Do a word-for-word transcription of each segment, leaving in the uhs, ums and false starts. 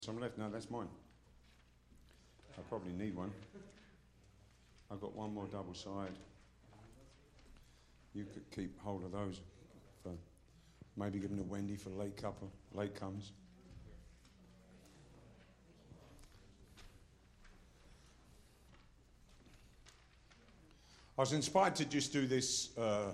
Some left. No, that's mine. I probably need one. I've got one more double side. You could keep hold of those. For maybe give them to Wendy for late couple, late comes. I was inspired to just do this uh,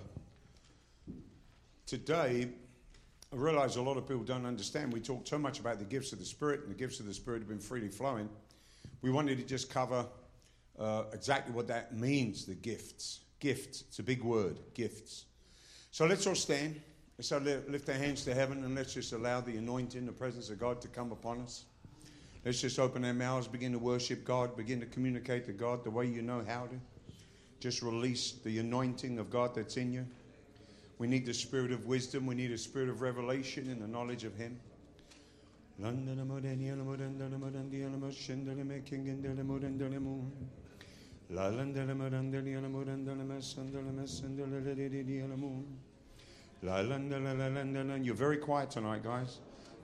today. I realise a lot of people don't understand. We talk so much about the gifts of the Spirit, and the gifts of the Spirit have been freely flowing. We wanted to just cover uh, exactly what that means, the gifts. Gifts. It's a big word, gifts. So let's all stand. Let's all lift our hands to heaven, and let's just allow the anointing, the presence of God to come upon us. Let's just open our mouths, begin to worship God, begin to communicate to God the way you know how to. Just release the anointing of God that's in you. We need the spirit of wisdom. We need a spirit of revelation and the knowledge of Him. You're very quiet tonight, guys.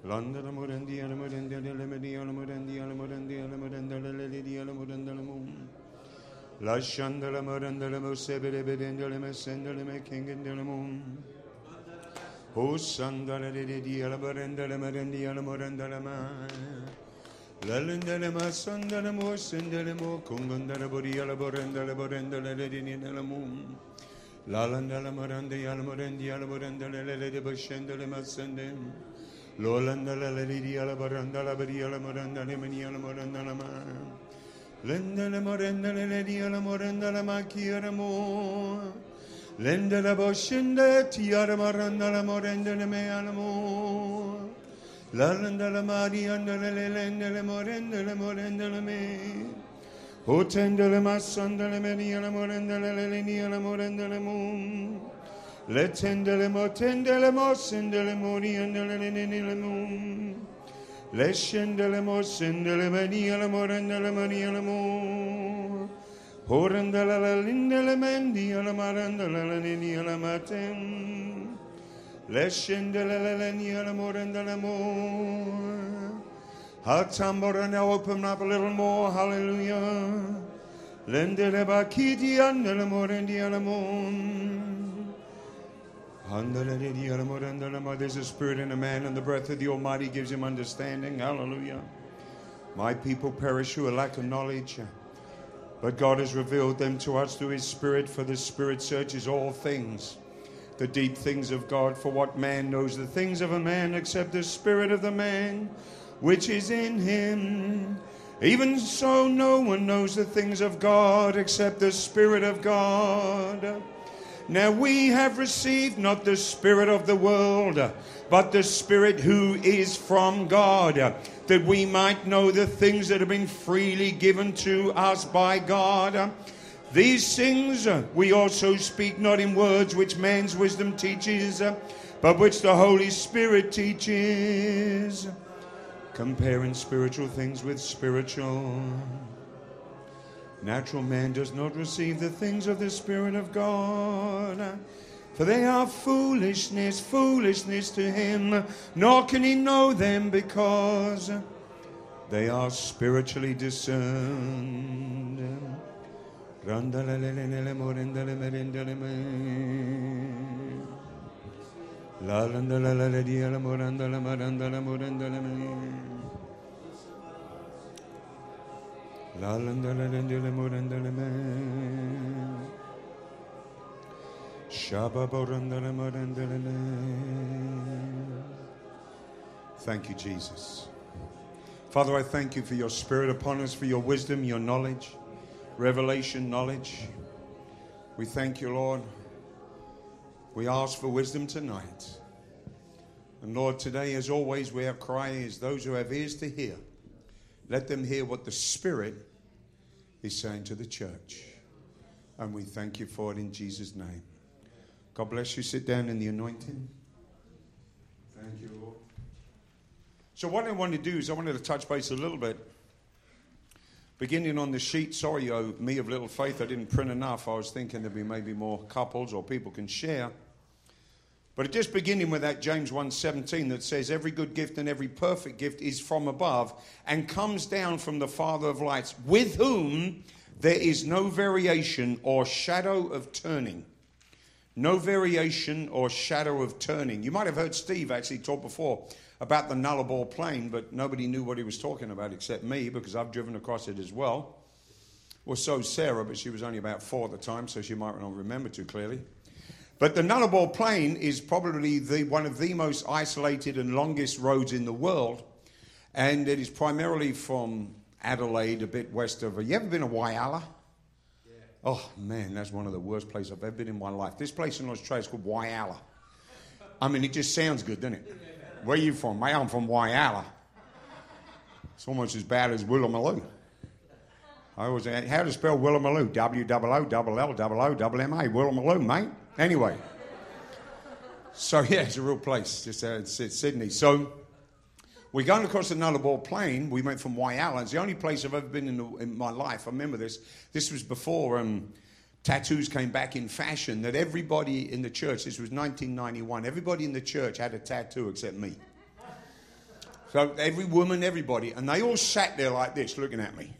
La shandala marandala mosebere bedendala mesendala mekingandala moon. O sandala de la barandala marandia la morandala ma. Lalandala masandala mo sendala mo kungandala boria la borandala borandala ledinala moon. Lalandala marandia la morandia la borandala lede bashendala masendem. Lolandala ledia la barandala beria la morandala mania la morandala ma. Lendele morendele ledia la morenda la macchiera mo. Lendele boschende tiara morenda la morendele me alamo. La lendele mariandele lendele morendele morendele me. O tendele massandele menia la morendele lenia la morendele mo. Le tendele motendele mossendele moriandele lenile mo. Le scendele mo sendele mania la morenda la mania la mo. Horandala la lindele mendia la maranda la lenia la matem. Le scendele la lenia la morenda la mo. Our tambora now open up a little more, hallelujah. Lendele bakiti andele morendia la mo. There's a spirit in a man, and the breath of the Almighty gives him understanding. Hallelujah. My people perish who are lack of knowledge, but God has revealed them to us through His Spirit, for the Spirit searches all things, the deep things of God. For what man knows the things of a man except the spirit of the man which is in him? Even so, no one knows the things of God except the Spirit of God. Now we have received not the spirit of the world, but the Spirit who is from God, that we might know the things that have been freely given to us by God. These things we also speak not in words which man's wisdom teaches, but which the Holy Spirit teaches, comparing spiritual things with spiritual. Natural man does not receive the things of the Spirit of God, for they are foolishness, foolishness to him, nor can he know them because they are spiritually discerned. Thank you, Jesus. Father, I thank you for your Spirit upon us, for your wisdom, your knowledge, revelation knowledge. We thank you, Lord. We ask for wisdom tonight. And Lord, today, as always, we are crying as those who have ears to hear. Let them hear what the Spirit is saying to the church. And we thank you for it in Jesus' name. God bless you. Sit down in the anointing. Thank you, Lord. So what I want to do is I wanted to touch base a little bit. Beginning on the sheet, sorry, oh, me of little faith, I didn't print enough. I was thinking there'd be maybe more couples or people can share. But just beginning with that James one seventeen that says, every good gift and every perfect gift is from above and comes down from the Father of lights, with whom there is no variation or shadow of turning. No variation or shadow of turning. You might have heard Steve actually talk before about the Nullarbor Plain, but nobody knew what he was talking about except me, because I've driven across it as well. Well, so Sarah, but she was only about four at the time, so she might not remember too clearly. But the Nullarbor Plain is probably the, one of the most isolated and longest roads in the world. And it is primarily from Adelaide, a bit west of... You ever been to Whyalla? Yeah. Oh, man, that's one of the worst places I've ever been in my life. This place in Australia is called Whyalla. I mean, it just sounds good, doesn't it? Where are you from? Mate, I'm from Whyalla. It's almost as bad as Woolloomooloo. I always, how to spell Woolloomooloo? W O O L L O O M A. Woolloomooloo, mate. Anyway. So, yeah, it's a real place, just out in Sydney. So, we're going across the Nullarbor Plain. We went from Whyalla. It's the only place I've ever been in, the, in my life. I remember this. This was before um, tattoos came back in fashion, that everybody in the church, this was nineteen ninety-one, everybody in the church had a tattoo except me. So, every woman, everybody. And they all sat there like this, looking at me.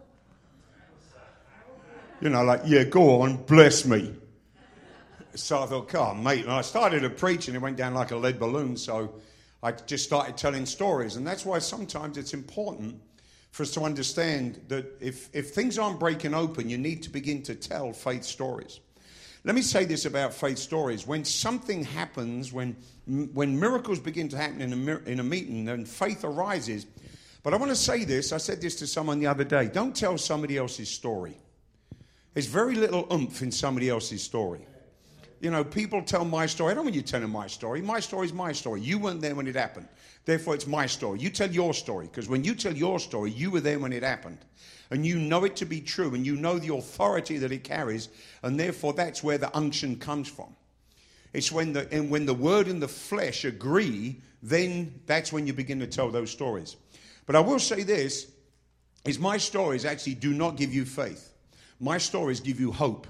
You know, like, yeah, go on, bless me. So I thought, come on, mate. And I started to preach and it went down like a lead balloon. So I just started telling stories. And that's why sometimes it's important for us to understand that if, if things aren't breaking open, you need to begin to tell faith stories. Let me say this about faith stories. When something happens, when when miracles begin to happen in a, in a meeting, then faith arises. But I want to say this. I said this to someone the other day. Don't tell somebody else's story. There's very little oomph in somebody else's story. You know, people tell my story. I don't want you telling my story. My story is my story. You weren't there when it happened. Therefore, it's my story. You tell your story, because when you tell your story, you were there when it happened. And you know it to be true, and you know the authority that it carries, and therefore that's where the unction comes from. It's when the, and when the word and the flesh agree, then that's when you begin to tell those stories. But I will say this, is my stories actually do not give you faith. My stories give you hope.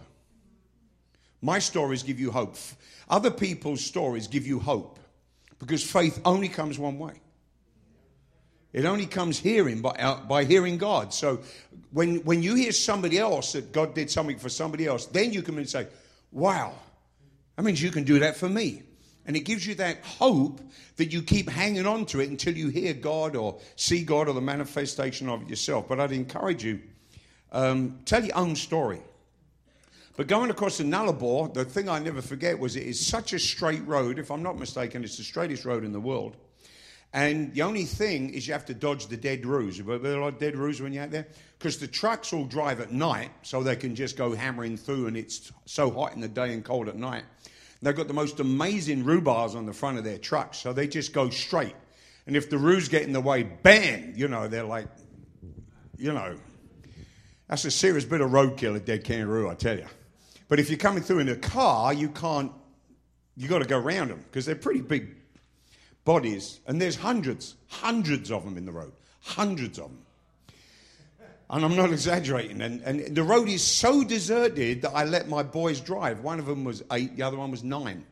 My stories give you hope. Other people's stories give you hope. Because faith only comes one way. It only comes hearing by, uh, by hearing God. So when, when you hear somebody else that God did something for somebody else, then you can say, wow, that means you can do that for me. And it gives you that hope that you keep hanging on to it until you hear God or see God or the manifestation of it yourself. But I'd encourage you, um, tell your own story. But going across the Nullarbor, the thing I never forget was it is such a straight road. If I'm not mistaken, it's the straightest road in the world. And the only thing is you have to dodge the dead roos. Are there a lot of dead roos when you're out there? Because the trucks all drive at night, so they can just go hammering through, and it's so hot in the day and cold at night. They've got the most amazing roobars on the front of their trucks, so they just go straight. And if the roos get in the way, bam, you know, they're like, you know, that's a serious bit of roadkill, a dead kangaroo, I tell you. But if you're coming through in a car, you can't, you got to go around them, because they're pretty big bodies. And there's hundreds, hundreds of them in the road, hundreds of them. And I'm not exaggerating. And, and the road is so deserted that I let my boys drive. One of them was eight, the other one was nine.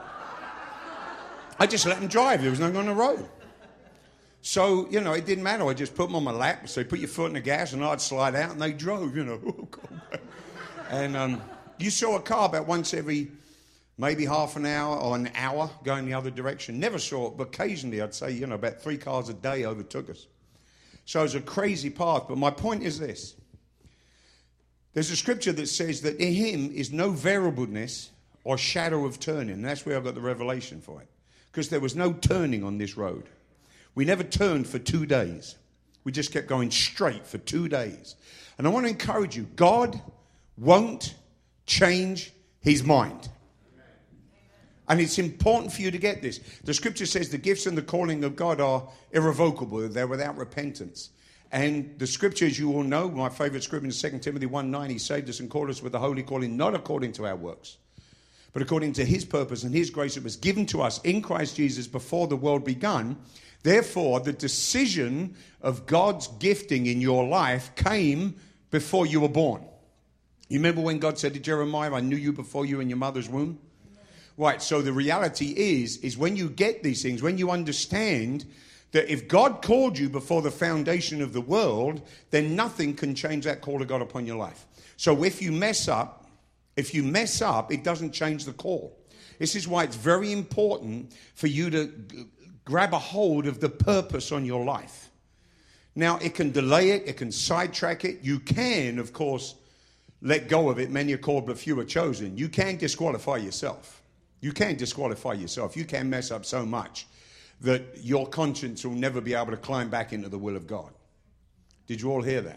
I just let them drive. There was no one on the road. So, you know, it didn't matter. I just put them on my lap. So put your foot in the gas and I'd slide out and they drove, you know. Oh, God. And um, you saw a car about once every maybe half an hour or an hour going the other direction. Never saw it, but occasionally I'd say, you know, about three cars a day overtook us. So it was a crazy path. But my point is this. There's a scripture that says that in him is no variableness or shadow of turning. And that's where I got the revelation for it. Because there was no turning on this road. We never turned for two days. We just kept going straight for two days. And I want to encourage you, God won't change his mind. And it's important for you to get this. The scripture says the gifts and the calling of God are irrevocable. They're without repentance. And the scripture, as you all know, my favorite scripture is Second Timothy one nine, he saved us and called us with a holy calling, not according to our works, but according to his purpose and his grace that was given to us in Christ Jesus before the world begun. Therefore, the decision of God's gifting in your life came before you were born. You remember when God said to Jeremiah, I knew you before you in your mother's womb? Right, so the reality is, is when you get these things, when you understand that if God called you before the foundation of the world, then nothing can change that call of God upon your life. So if you mess up, if you mess up, it doesn't change the call. This is why it's very important for you to g- grab a hold of the purpose on your life. Now, it can delay it, it can sidetrack it. You can, of course, let go of it. Many are called, but few are chosen. You can disqualify yourself. You can disqualify yourself. You can mess up so much that your conscience will never be able to climb back into the will of God. Did you all hear that?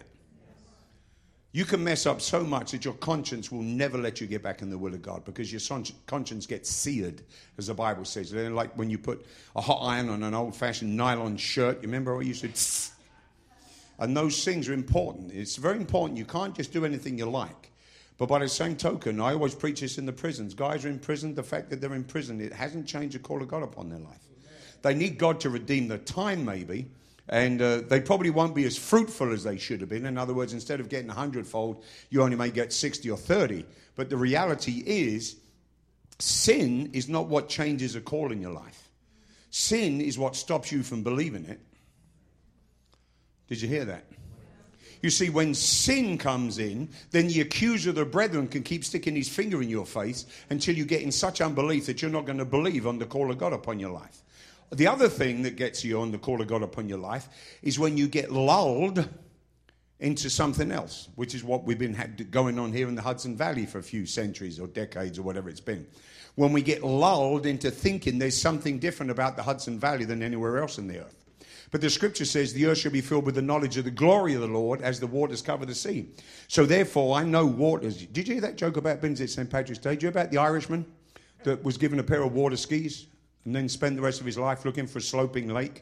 You can mess up so much that your conscience will never let you get back in the will of God, because your son- conscience gets seared, as the Bible says. They're like when you put a hot iron on an old-fashioned nylon shirt. You remember what you said? Tss. And those things are important. It's very important. You can't just do anything you like. But by the same token, I always preach this in the prisons. Guys are in prison. The fact that they're in prison, it hasn't changed the call of God upon their life. They need God to redeem the time, maybe. And uh, they probably won't be as fruitful as they should have been. In other words, instead of getting a hundredfold, you only may get sixty or thirty. But the reality is, sin is not what changes a call in your life. Sin is what stops you from believing it. Did you hear that? You see, when sin comes in, then the accuser of the brethren can keep sticking his finger in your face until you get in such unbelief that you're not going to believe on the call of God upon your life. The other thing that gets you on the call of God upon your life is when you get lulled into something else, which is what we've been had going on here in the Hudson Valley for a few centuries or decades or whatever it's been. When we get lulled into thinking there's something different about the Hudson Valley than anywhere else in the earth. But the scripture says the earth shall be filled with the knowledge of the glory of the Lord as the waters cover the sea. So therefore, I know waters. Did you hear that joke about Ben's at Saint Patrick's Day? Did you hear about the Irishman that was given a pair of water skis and then spent the rest of his life looking for a sloping lake?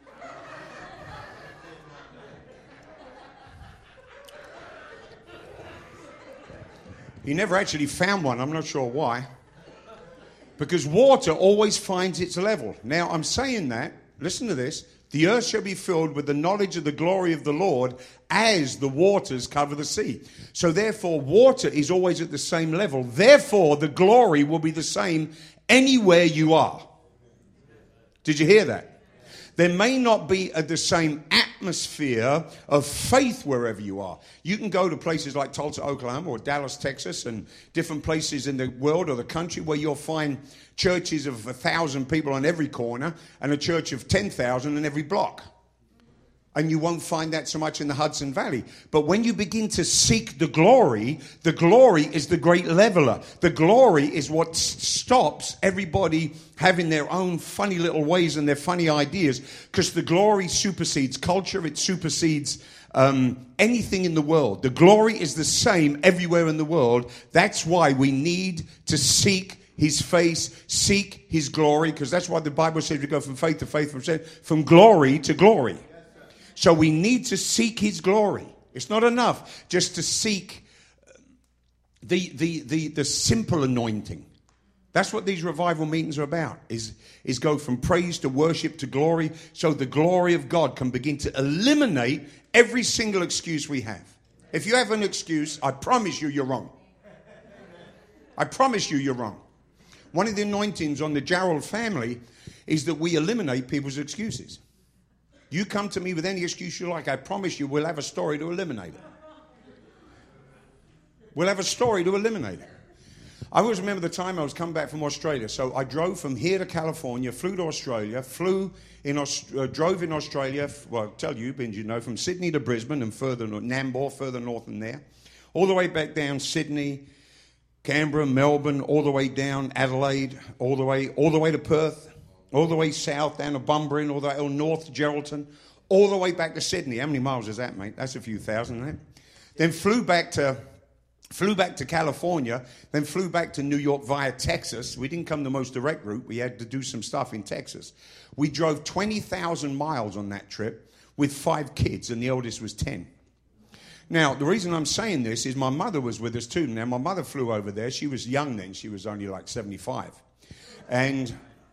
He never actually found one. I'm not sure why. Because water always finds its level. Now, I'm saying that, listen to this, the earth shall be filled with the knowledge of the glory of the Lord as the waters cover the sea. So therefore, water is always at the same level. Therefore, the glory will be the same anywhere you are. Did you hear that? There may not be a, the same atmosphere of faith wherever you are. You can go to places like Tulsa, Oklahoma, or Dallas, Texas, and different places in the world or the country where you'll find churches of a thousand people on every corner and a church of ten thousand in every block. And you won't find that so much in the Hudson Valley. But when you begin to seek the glory, the glory is the great leveler. The glory is what s- stops everybody having their own funny little ways and their funny ideas, because the glory supersedes culture. It supersedes um, anything in the world. The glory is the same everywhere in the world. That's why we need to seek his face, seek his glory, because that's why the Bible says we go from faith to faith, from, from glory to glory. So we need to seek his glory. It's not enough just to seek the, the, the, the simple anointing. That's what these revival meetings are about, is, is go from praise to worship to glory, so the glory of God can begin to eliminate every single excuse we have. If you have an excuse, I promise you you're wrong. I promise you you're wrong. One of the anointings on the Jarrell family is that we eliminate people's excuses. You come to me with any excuse you like, I promise you we'll have a story to eliminate it. We'll have a story to eliminate it. I always remember the time I was coming back from Australia. So I drove from here to California, flew to Australia, flew in, Aust- uh, drove in Australia, well, I'll tell you, Ben, you know, from Sydney to Brisbane and further north, Nambour, further north than there, all the way back down Sydney, Canberra, Melbourne, all the way down Adelaide, all the way, all the way to Perth, all the way south down to Bunbury, all the way north to Geraldton, all the way back to Sydney. How many miles is that, mate? That's a few thousand, isn't it? Then flew back to flew back to California, then flew back to New York via Texas. We didn't come the most direct route. We had to do some stuff in Texas. We drove twenty thousand miles on that trip with five kids, and the oldest was ten. Now, the reason I'm saying this is my mother was with us too. Now, my mother flew over there. She was young then. She was only like seventy-five. And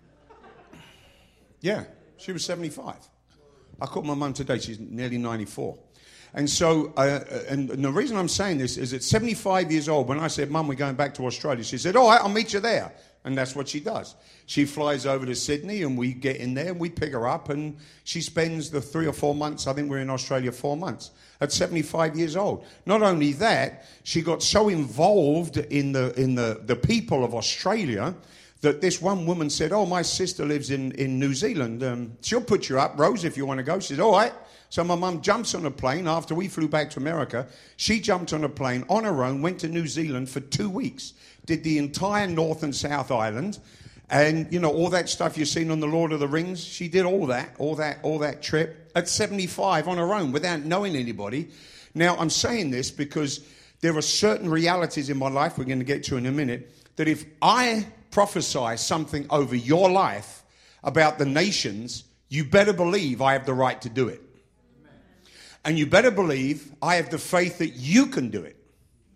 yeah, she was seventy-five. I called my mum today. She's nearly ninety-four. And so, uh, and, and the reason I'm saying this is at seventy-five years old, when I said, Mum, we're going back to Australia, she said, all right, I'll meet you there. And that's what she does. She flies over to Sydney and we get in there and we pick her up and she spends the three or four months, I think we're in Australia four months, at seventy-five years old. Not only that, she got so involved in the in the, the people of Australia that this one woman said, oh, my sister lives in, in New Zealand. Um, she'll put you up, Rose, if you want to go. She said, all right. So my mum jumps on a plane after we flew back to America. She jumped on a plane on her own, went to New Zealand for two weeks. Did the entire North and South Island, and you know all that stuff you've seen on the Lord of the Rings. She did all that, all that, all that trip at seventy-five on her own without knowing anybody. Now I'm saying this because there are certain realities in my life we're going to get to in a minute that if I prophesy something over your life about the nations, you better believe I have the right to do it, and you better believe I have the faith that you can do it.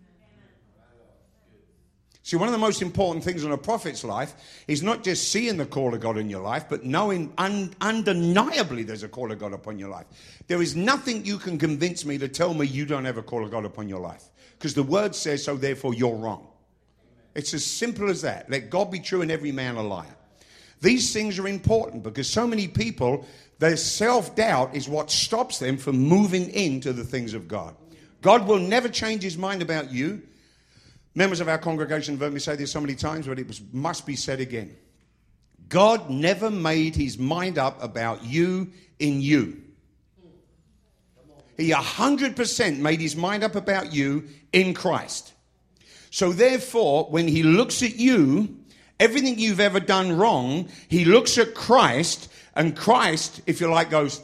See, one of the most important things in a prophet's life is not just seeing the call of God in your life, but knowing un- undeniably there's a call of God upon your life. There is nothing you can convince me to tell me you don't have a call of God upon your life. Because the word says so, therefore you're wrong. It's as simple as that. Let God be true and every man a liar. These things are important because so many people, their self-doubt is what stops them from moving into the things of God. God will never change his mind about you. Members of our congregation have heard me say this so many times, but it was, must be said again. God never made his mind up about you in you. He one hundred percent made his mind up about you in Christ. So therefore, when he looks at you, everything you've ever done wrong, he looks at Christ, and Christ, if you like, goes.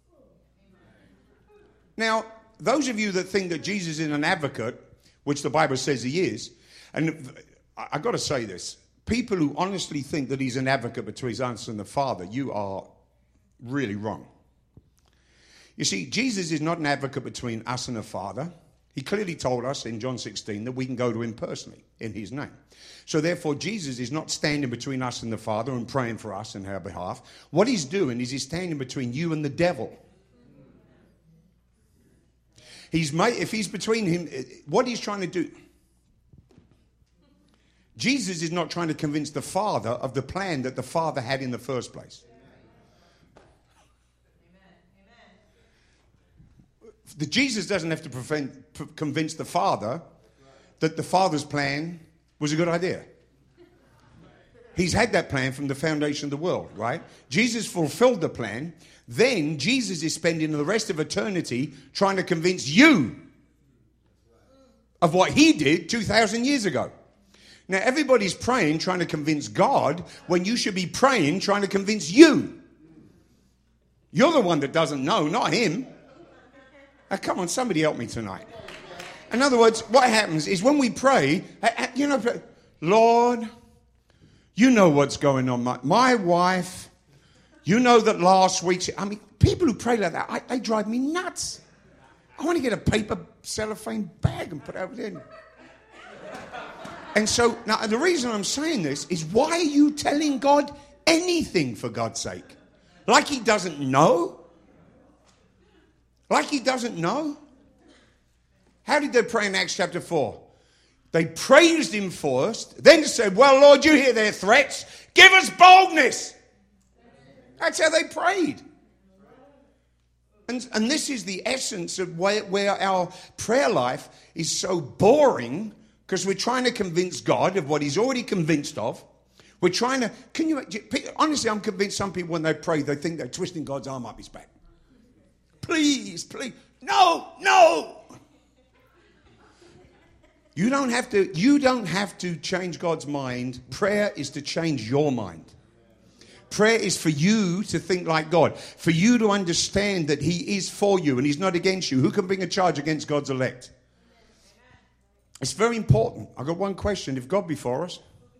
Now, those of you that think that Jesus is an advocate, which the Bible says he is. And I've got to say this. People who honestly think that he's an advocate between us and the Father, you are really wrong. You see, Jesus is not an advocate between us and the Father. He clearly told us in John sixteen that we can go to him personally in his name. So therefore, Jesus is not standing between us and the Father and praying for us on our behalf. What he's doing is he's standing between you and the devil. He's made, if he's between him, what he's trying to do. Jesus is not trying to convince the Father of the plan that the Father had in the first place. The Jesus doesn't have to prevent, p- convince the Father that the Father's plan was a good idea. He's had that plan from the foundation of the world, right? Jesus fulfilled the plan. Then Jesus is spending the rest of eternity trying to convince you of what he did two thousand years ago. Now, everybody's praying, trying to convince God, when you should be praying, trying to convince you. You're the one that doesn't know, not him. Now, come on, somebody help me tonight. In other words, what happens is when we pray, you know, Lord, you know what's going on. My, my wife, you know that last week, I mean, people who pray like that, I, they drive me nuts. I want to get a paper cellophane bag and put it over there. And so, now the reason I'm saying this is, why are you telling God anything, for God's sake? Like he doesn't know? Like he doesn't know? How did they pray in Acts chapter four? They praised him first, then said, well, Lord, you hear their threats. Give us boldness. That's how they prayed. And, and this is the essence of where, where our prayer life is so boring, because we're trying to convince God of what he's already convinced of. We're trying to, can you, honestly, I'm convinced some people when they pray, they think they're twisting God's arm up his back. Please, please. No, no. You don't have to, you don't have to change God's mind. Prayer is to change your mind. Prayer is for you to think like God, for you to understand that he is for you and he's not against you. Who can bring a charge against God's elect? It's very important. I've got one question. If God be for us,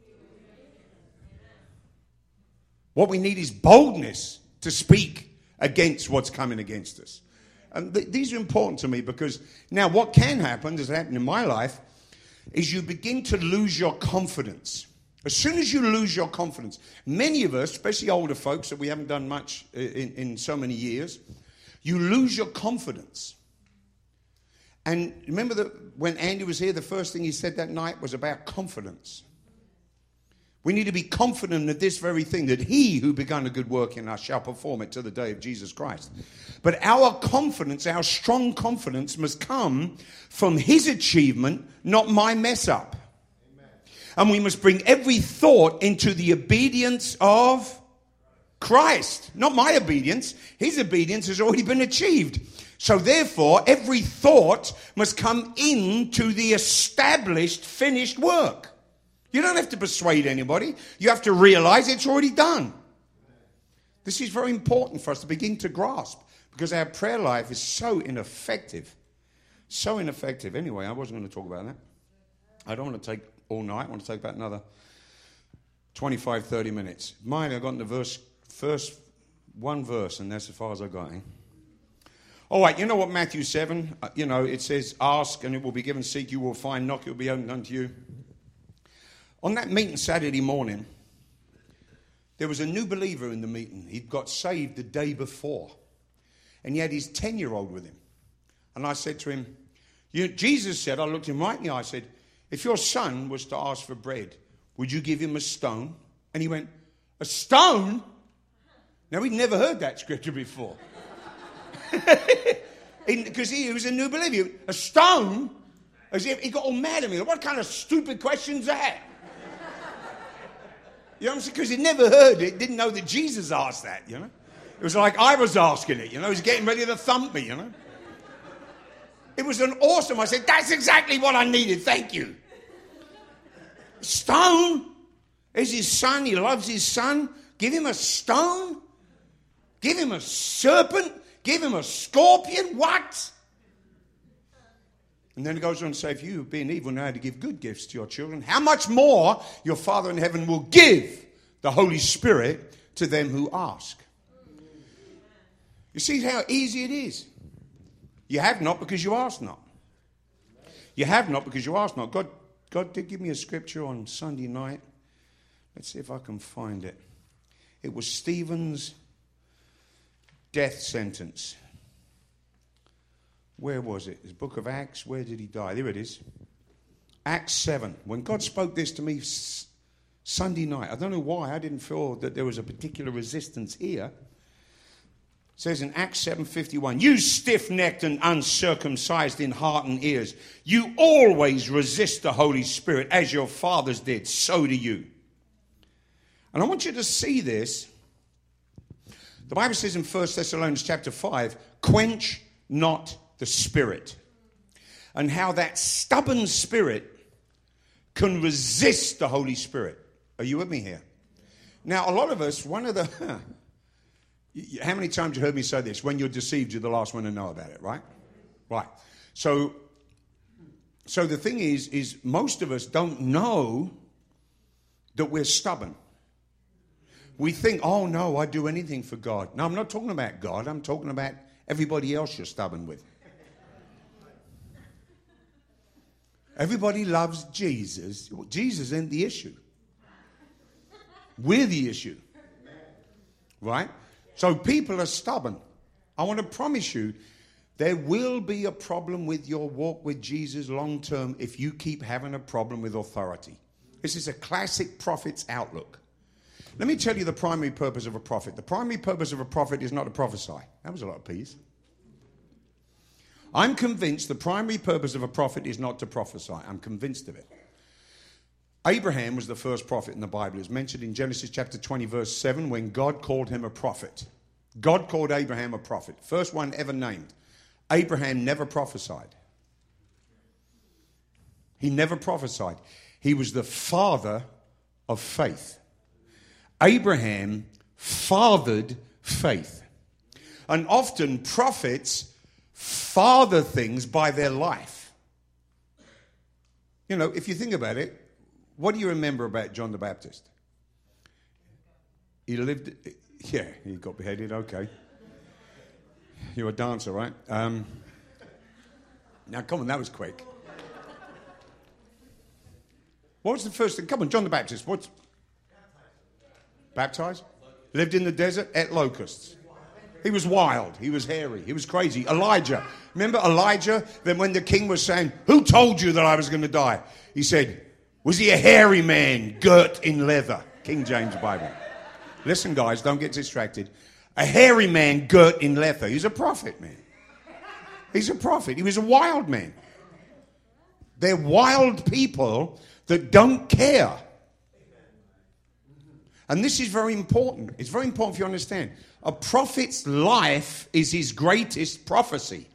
what we need is boldness to speak against what's coming against us. And th- these are important to me, because now what can happen, as happened in my life, is you begin to lose your confidence. As soon as you lose your confidence, many of us, especially older folks that we haven't done much in, in so many years, you lose your confidence. And remember that when Andy was here, the first thing he said that night was about confidence. We need to be confident of this very thing, that he who begun a good work in us shall perform it to the day of Jesus Christ. But our confidence, our strong confidence must come from his achievement, not my mess up. Amen. And we must bring every thought into the obedience of Christ, not my obedience. His obedience has already been achieved. So therefore, every thought must come into the established, finished work. You don't have to persuade anybody. You have to realize it's already done. This is very important for us to begin to grasp, because our prayer life is so ineffective. So ineffective. Anyway, I wasn't going to talk about that. I don't want to take all night. I want to take about another twenty-five, thirty minutes. Mine, I got in the verse, first one verse, and that's as far as I got. Eh? All right, you know what Matthew seven, uh, you know, it says, ask and it will be given, seek you will find, knock it will be opened unto you. On that meeting Saturday morning, there was a new believer in the meeting. He'd got saved the day before. And he had his ten-year-old with him. And I said to him, you, Jesus said, I looked him right in the eye, I said, if your son was to ask for bread, would you give him a stone? And he went, a stone? Now, he'd never heard that scripture before. Because he was a new believer. A stone? As if he got all mad at me. What kind of stupid question's that? You know what I'm saying? Because he'd never heard it, didn't know that Jesus asked that, you know. It was like I was asking it, you know. He was getting ready to thump me, you know. It was an awesome. I said, that's exactly what I needed. Thank you. Stone? Is his son. He loves his son. Give him a stone? Give him a serpent? Give him a scorpion? What? And then it goes on to say, if you, being evil, know how to give good gifts to your children, how much more your Father in heaven will give the Holy Spirit to them who ask. You see how easy it is. You have not because you ask not. You have not because you ask not. God, God did give me a scripture on Sunday night. Let's see if I can find it. It was Stephen's death sentence. Where was it? His book of Acts. Where did he die? There it is. Acts seven. When God spoke this to me s- Sunday night, I don't know why I didn't feel that there was a particular resistance here. It says in Acts seven fifty-one, you stiff-necked and uncircumcised in heart and ears, you always resist the Holy Spirit as your fathers did, so do you. And I want you to see this. The Bible says in First Thessalonians chapter five, quench not the spirit. And how that stubborn spirit can resist the Holy Spirit. Are you with me here? Now, a lot of us, one of the... Huh, how many times you heard me say this? When you're deceived, you're the last one to know about it, right? Right. So, so the thing is, is most of us don't know that we're stubborn. We think, oh, no, I'd do anything for God. No, I'm not talking about God. I'm talking about everybody else you're stubborn with. Everybody loves Jesus. Jesus isn't the issue. We're the issue. Right? So people are stubborn. I want to promise you, there will be a problem with your walk with Jesus long term if you keep having a problem with authority. This is a classic prophet's outlook. Let me tell you the primary purpose of a prophet. The primary purpose of a prophet is not to prophesy. That was a lot of peace. I'm convinced the primary purpose of a prophet is not to prophesy. I'm convinced of it. Abraham was the first prophet in the Bible. It's mentioned in Genesis chapter twenty, verse seven, when God called him a prophet. God called Abraham a prophet. First one ever named. Abraham never prophesied. He never prophesied. He was the father of faith. Abraham fathered faith. And often prophets father things by their life. You know, if you think about it, what do you remember about John the Baptist? He lived, yeah, he got beheaded, okay. You're a dancer, right? Um, now, come on, that was quick. What was the first thing? Come on, John the Baptist, what's... Baptized? Lived in the desert, ate locusts. He was wild. He was hairy. He was crazy. Elijah. Remember Elijah? Then when the king was saying, who told you that I was going to die? He said, Was he a hairy man girt in leather? King James Bible. Listen, guys, don't get distracted. A hairy man girt in leather. He's a prophet, man. He's a prophet. He was a wild man. They're wild people that don't care. And this is very important. It's very important for you to understand. A prophet's life is his greatest prophecy.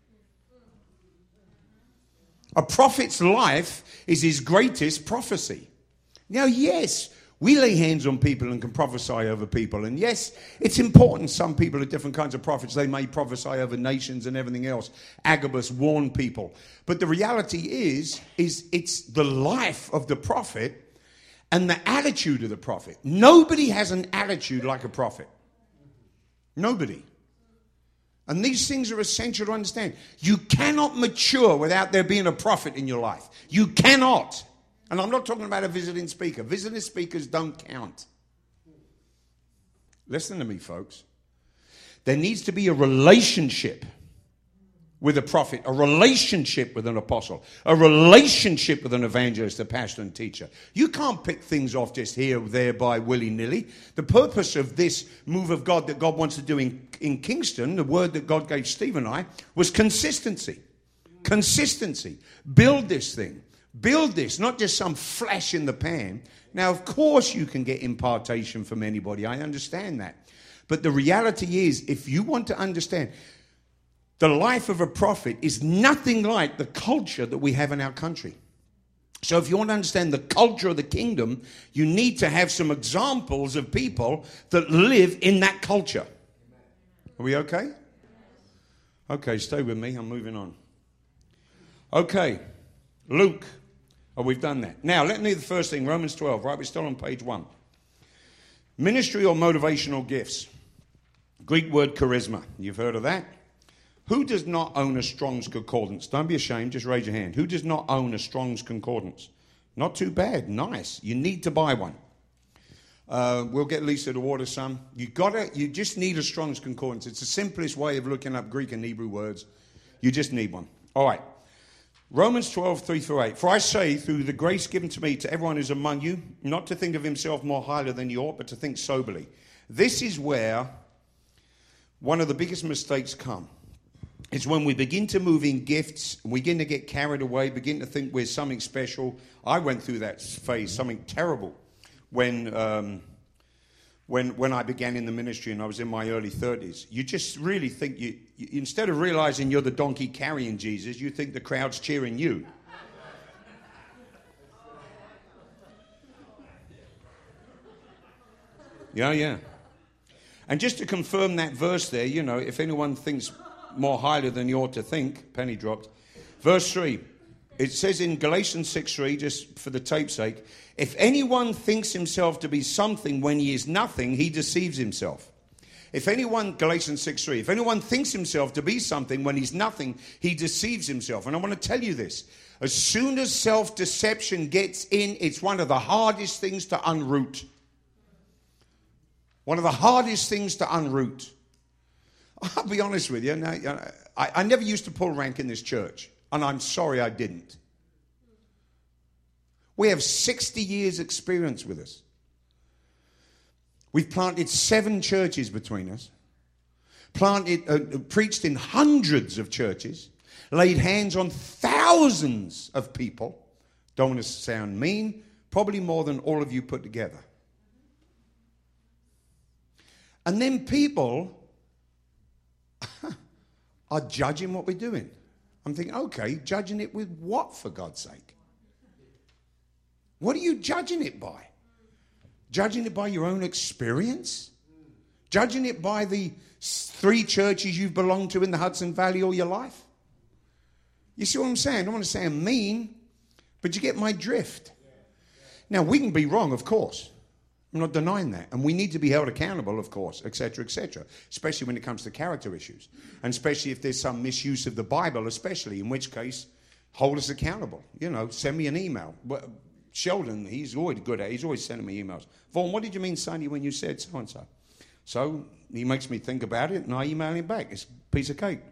A prophet's life is his greatest prophecy. Now, yes, we lay hands on people and can prophesy over people. And yes, it's important. Some people are different kinds of prophets. They may prophesy over nations and everything else. Agabus warned people. But the reality is, is it's the life of the prophet and the attitude of the prophet. Nobody has an attitude like a prophet. Nobody. And these things are essential to understand. You cannot mature without there being a prophet in your life. You cannot. And I'm not talking about a visiting speaker. Visiting speakers don't count. Listen to me, folks. There needs to be a relationship with a prophet, a relationship with an apostle, a relationship with an evangelist, a pastor and teacher. You can't pick things off just here or there by willy-nilly. The purpose of this move of God that God wants to do in, in Kingston, the word that God gave Steve and I, was consistency. Consistency. Build this thing. Build this, not just some flash in the pan. Now, of course you can get impartation from anybody. I understand that. But the reality is, if you want to understand, the life of a prophet is nothing like the culture that we have in our country. So if you want to understand the culture of the kingdom, you need to have some examples of people that live in that culture. Are we okay? Okay, stay with me. I'm moving on. Okay, Luke. Oh, we've done that. Now, let me do the first thing, Romans twelve, right? We're still on page one. Ministry or motivational gifts. Greek word charisma. You've heard of that? Who does not own a Strong's Concordance? Don't be ashamed, just raise your hand. Who does not own a Strong's Concordance? Not too bad, nice. You need to buy one. Uh, we'll get Lisa to order some. You gotta, you just need a Strong's Concordance. It's the simplest way of looking up Greek and Hebrew words. You just need one. All right. Romans twelve, three through eight. For I say, through the grace given to me, to everyone who's among you, not to think of himself more highly than he ought, but to think soberly. This is where one of the biggest mistakes come. It's when we begin to move in gifts, we begin to get carried away, begin to think we're something special. I went through that phase, something terrible, when um, when when I began in the ministry and I was in my early thirties. You just really think, you, you instead of realizing you're the donkey carrying Jesus, you think the crowd's cheering you. Yeah, yeah. And just to confirm that verse there, you know, if anyone thinks more highly than you ought to think, penny dropped. Verse three, it says in Galatians six three, just for the tape's sake, if anyone thinks himself to be something when he is nothing, he deceives himself. If anyone, Galatians six three, if anyone thinks himself to be something when he's nothing, he deceives himself. And I want to tell you this, as soon as self-deception gets in, it's one of the hardest things to unroot. One of the hardest things to unroot. I'll be honest with you. Now, I, I never used to pull rank in this church, and I'm sorry I didn't. We have sixty years experience with us. We've planted seven churches between us, planted, uh, preached in hundreds of churches, laid hands on thousands of people. Don't want to sound mean, probably more than all of you put together. And then people are judging what we're doing. I'm thinking, okay, judging it with what, for God's sake? What are you judging it by? Judging it by your own experience? Judging it by the three churches you've belonged to in the Hudson Valley all your life? You see what I'm saying? I don't want to say I'm mean, but you get my drift. Now, we can be wrong, of course. I'm not denying that. And we need to be held accountable, of course, et cetera, et cetera, especially when it comes to character issues. And especially if there's some misuse of the Bible, especially, in which case, hold us accountable. You know, send me an email. Sheldon, he's always good at it. He's always sending me emails. Vaughn, what did you mean Sunday when you said so-and-so? So he makes me think about it, and I email him back. It's a piece of cake.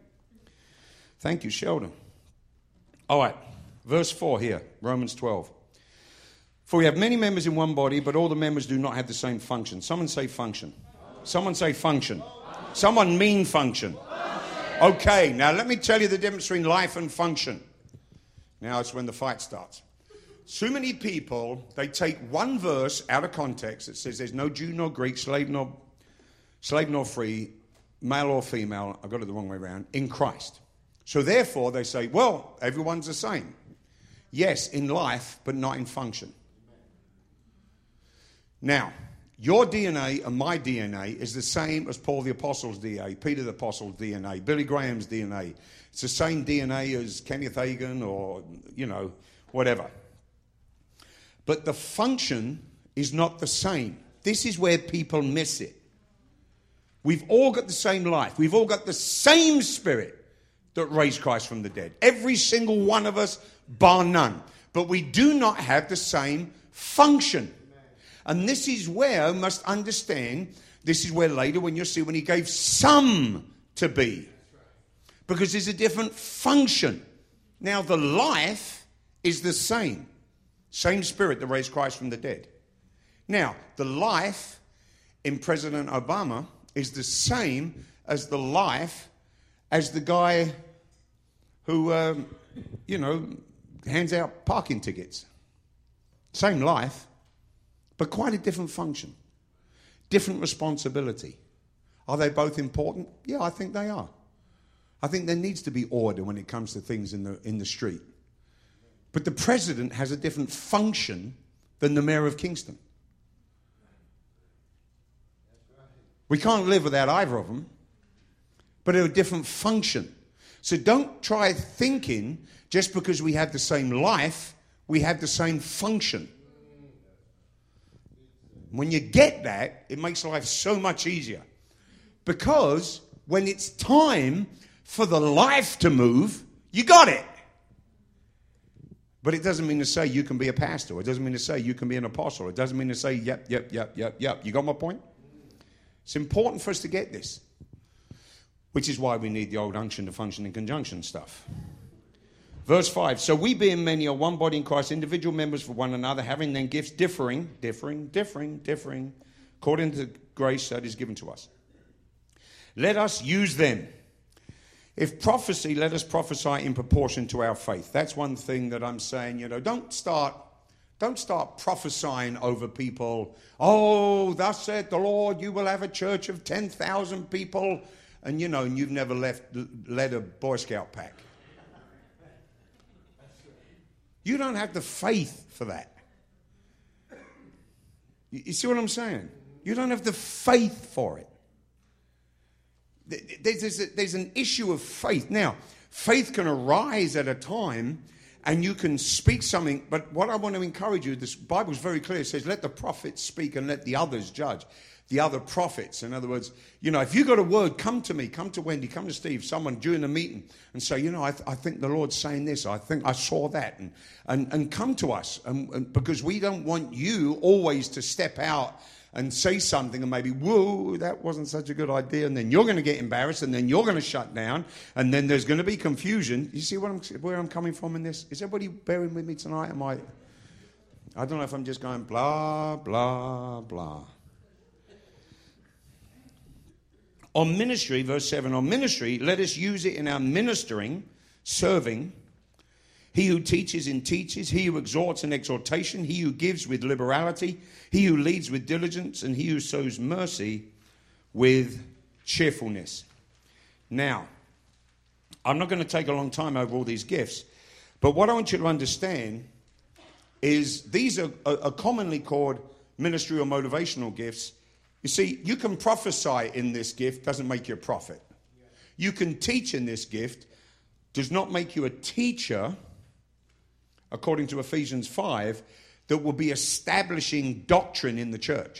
Thank you, Sheldon. All right, verse four here, Romans twelve. For we have many members in one body, but all the members do not have the same function. Someone say function. Someone say function. Someone mean function. Okay, now let me tell you the difference between life and function. Now it's when the fight starts. So many people, they take one verse out of context that says there's no Jew nor Greek, slave nor slave nor free, male or female, I got it the wrong way around, in Christ. So therefore they say, well, everyone's the same. Yes, in life, but not in function. Now, your D N A and my D N A is the same as Paul the Apostle's D N A, Peter the Apostle's D N A, Billy Graham's D N A. It's the same D N A as Kenneth Hagin or, you know, whatever. But the function is not the same. This is where people miss it. We've all got the same life. We've all got the same spirit that raised Christ from the dead. Every single one of us, bar none. But we do not have the same function. And this is where we must understand, this is where later when you'll see when he gave some to be. Because there's a different function. Now the life is the same. Same spirit that raised Christ from the dead. Now, the life in President Obama is the same as the life as the guy who, um, you know, hands out parking tickets. Same life, but quite a different function. Different responsibility. Are they both important? Yeah, I think they are. I think there needs to be order when it comes to things in the in the street. But the president has a different function than the mayor of Kingston. We can't live without either of them, but they're a different function. So don't try thinking just because we have the same life, we have the same function. When you get that, it makes life so much easier. Because when it's time for the life to move, you got it. But it doesn't mean to say you can be a pastor. It doesn't mean to say you can be an apostle. It doesn't mean to say, yep, yep, yep, yep, yep. You got my point? It's important for us to get this. Which is why we need the old unction to function in conjunction stuff. Verse five. So we being many are one body in Christ, individual members for one another, having then gifts differing, differing, differing, differing, according to the grace that is given to us. Let us use them. If prophecy, let us prophesy in proportion to our faith. That's one thing that I'm saying, you know, don't start, don't start prophesying over people. Oh, thus said the Lord, you will have a church of ten thousand people. And, you know, and you've never left, led a Boy Scout pack. You don't have the faith for that. You, you see what I'm saying? You don't have the faith for it. There's, there's, a, there's an issue of faith. Now, faith can arise at a time and you can speak something, but what I want to encourage you, this Bible is very clear. It says, let the prophets speak and let the others judge. The other prophets. In other words, you know, if you got a word, come to me, come to Wendy, come to Steve, someone during the meeting and say, you know, I, th- I think the Lord's saying this. I think I saw that. And and, and come to us. And, and because we don't want you always to step out and say something and maybe, whoa, that wasn't such a good idea. And then you're going to get embarrassed and then you're going to shut down. And then there's going to be confusion. You see what I'm, where I'm coming from in this? Is everybody bearing with me tonight? Am I, I don't know if I'm just going blah, blah, blah. On ministry, verse seven, on ministry, let us use it in our ministering, serving. He who teaches and teaches, he who exhorts in exhortation, he who gives with liberality, he who leads with diligence, and he who sows mercy with cheerfulness. Now, I'm not going to take a long time over all these gifts, but what I want you to understand is these are, are, are commonly called ministry or motivational gifts. You see, you can prophesy in this gift, doesn't make you a prophet. You can teach in this gift, does not make you a teacher, according to Ephesians five, that will be establishing doctrine in the church.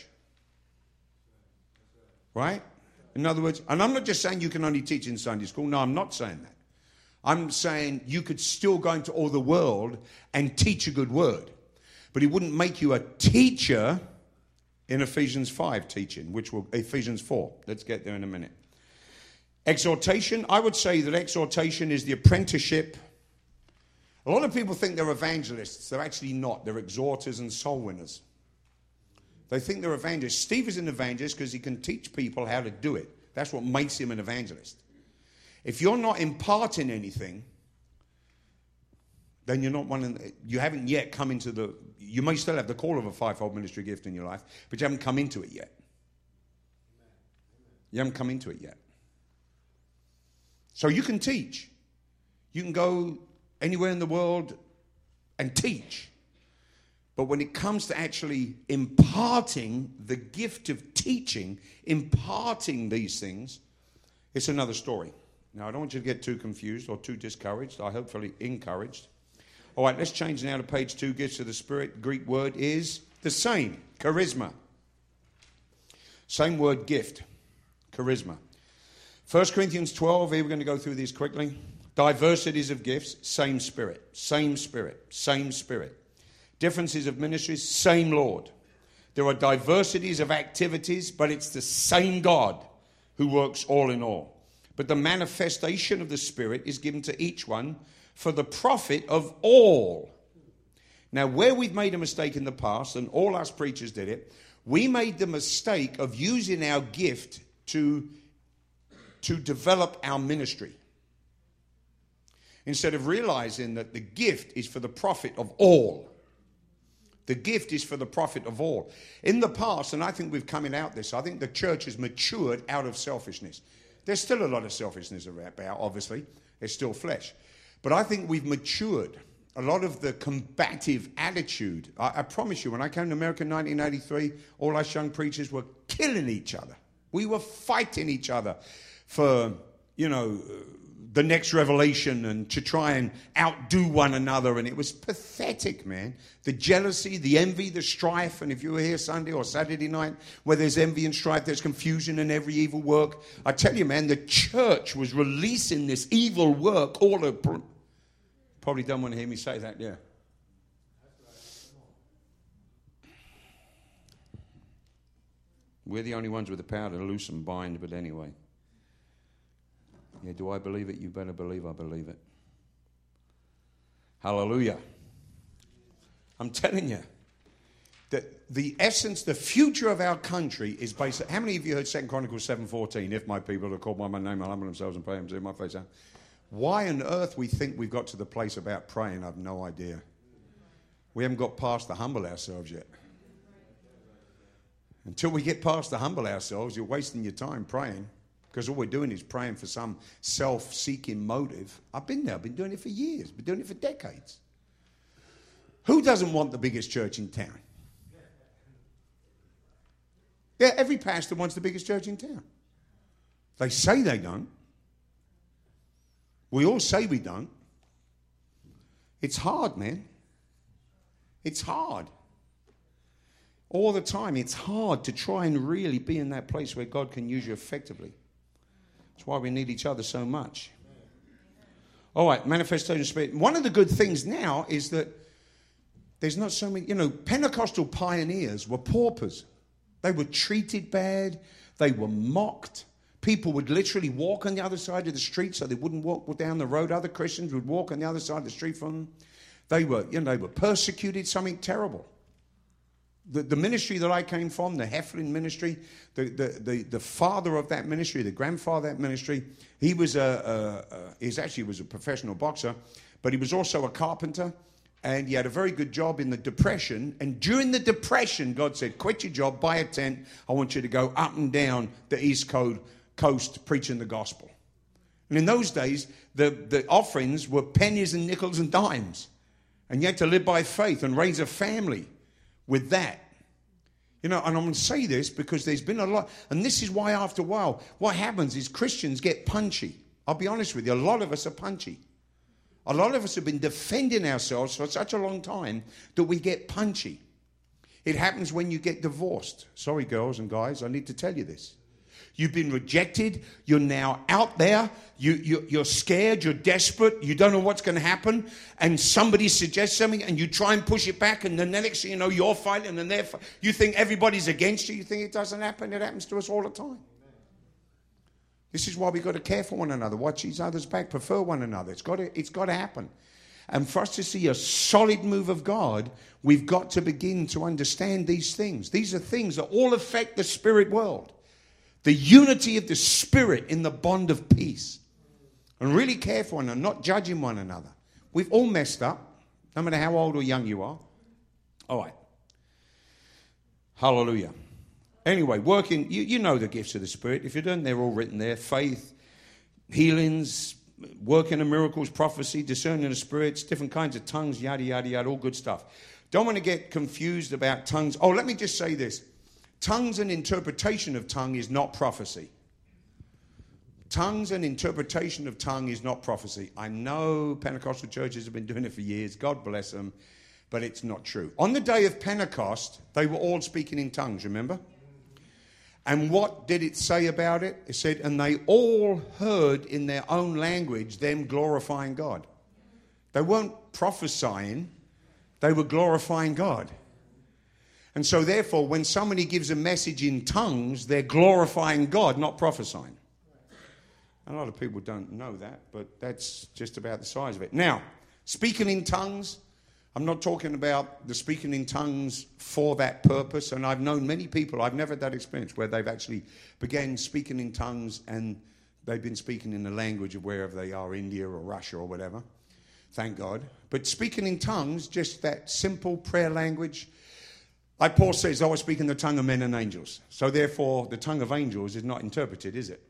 Right? In other words, and I'm not just saying you can only teach in Sunday school. No, I'm not saying that. I'm saying you could still go into all the world and teach a good word. But it wouldn't make you a teacher in Ephesians five teaching, which will Ephesians four. Let's get there in a minute. Exhortation. I would say that exhortation is the apprenticeship A lot of people think they're evangelists. They're actually not. They're exhorters and soul winners. They think they're evangelists. Steve is an evangelist because he can teach people how to do it. That's what makes him an evangelist. If you're not imparting anything, then you're not one. In, you haven't yet come into the. You may still have the call of a fivefold ministry gift in your life, but you haven't come into it yet. You haven't come into it yet. So you can teach. You can go anywhere in the world and teach. But when it comes to actually imparting the gift of teaching, imparting these things, it's another story. Now, I don't want you to get too confused or too discouraged. I hopefully encouraged. All right, let's change now to page two. Gifts of the Spirit. Greek word is the same. Charisma. Same word, gift. Charisma. First Corinthians twelve. Here we're going to go through these quickly. Diversities of gifts. Same Spirit. Same Spirit. Same Spirit. Differences of ministries. Same Lord. There are diversities of activities, but it's the same God who works all in all. But the manifestation of the Spirit is given to each one for the profit of all. Now, where we've made a mistake in the past, and all us preachers did it, we made the mistake of using our gift to, to develop our ministry. Instead of realizing that the gift is for the profit of all. The gift is for the profit of all. In the past, and I think we've coming out this, I think the church has matured out of selfishness. There's still a lot of selfishness about, obviously. There's still flesh. But I think we've matured. A lot of the combative attitude. I, I promise you, when I came to America in nineteen eighty-three, all us young preachers were killing each other. We were fighting each other for, you know, the next revelation and to try and outdo one another. And it was pathetic, man. The jealousy, the envy, the strife. And if you were here Sunday or Saturday night where there's envy and strife, there's confusion and every evil work. I tell you, man, the church was releasing this evil work all over. Probably don't want to hear me say that, yeah. We're the only ones with the power to loose and bind, but anyway. Yeah, do I believe it? You better believe I believe it. Hallelujah. I'm telling you that the essence, the future of our country is based on, how many of you heard Second Chronicles seven fourteen? If my people are called by my name, will humble themselves and pray and see my face out. Why on earth we think we've got to the place about praying, I've no idea. We haven't got past the humble ourselves yet. Until we get past the humble ourselves, you're wasting your time praying. Because all we're doing is praying for some self-seeking motive. I've been there. I've been doing it for years. Been doing it for decades. Who doesn't want the biggest church in town? Yeah, every pastor wants the biggest church in town. They say they don't. We all say we don't. It's hard, man. It's hard. All the time, it's hard to try and really be in that place where God can use you effectively. That's why we need each other so much. All right, manifestation of Spirit. One of the good things now is that there's not so many, you know, Pentecostal pioneers were paupers. They were treated bad. They were mocked. People would literally walk on the other side of the street so they wouldn't walk down the road. Other Christians would walk on the other side of the street from them. They were, you know, they were persecuted, something terrible. The, the ministry that I came from, the Heflin ministry, the, the, the, the father of that ministry, the grandfather of that ministry, he was a, a, a he's actually was a professional boxer, but he was also a carpenter, and he had a very good job in the Depression. And during the Depression, God said, quit your job, buy a tent. I want you to go up and down the East Coast, coast preaching the gospel. And in those days, the, the offerings were pennies and nickels and dimes. And you had to live by faith and raise a family with that. You know, and I'm going to say this because there's been a lot, and this is why after a while, what happens is Christians get punchy. I'll be honest with you, a lot of us are punchy. A lot of us have been defending ourselves for such a long time that we get punchy. It happens when you get divorced. Sorry, girls and guys, I need to tell you this. You've been rejected. You're now out there. You, you, you're scared. You're desperate. You don't know what's going to happen. And somebody suggests something and you try and push it back. And then the next thing you know, you're fighting and they're fighting. You think everybody's against you. You think it doesn't happen. It happens to us all the time. This is why we've got to care for one another. Watch each other's back. Prefer one another. It's got to, it's got to happen. And for us to see a solid move of God, we've got to begin to understand these things. These are things that all affect the spirit world. The unity of the spirit in the bond of peace. And really careful and not judging one another. We've all messed up, no matter how old or young you are. All right. Hallelujah. Anyway, working, you, you know the gifts of the Spirit. If you don't, they're all written there. Faith, healings, working of miracles, prophecy, discerning of spirits, different kinds of tongues, yada, yada, yada, all good stuff. Don't want to get confused about tongues. Oh, let me just say this. Tongues and interpretation of tongue is not prophecy. Tongues and interpretation of tongue is not prophecy. I know Pentecostal churches have been doing it for years. God bless them. But it's not true. On the day of Pentecost, they were all speaking in tongues, remember? And what did it say about it? It said, and they all heard in their own language them glorifying God. They weren't prophesying. They were glorifying God. And so therefore, when somebody gives a message in tongues, they're glorifying God, not prophesying. A lot of people don't know that, but that's just about the size of it. Now, speaking in tongues, I'm not talking about the speaking in tongues for that purpose. And I've known many people, I've never had that experience, where they've actually began speaking in tongues and they've been speaking in the language of wherever they are, India or Russia or whatever. Thank God. But speaking in tongues, just that simple prayer language. Like Paul says, I was speaking the tongue of men and angels. So therefore, the tongue of angels is not interpreted, is it?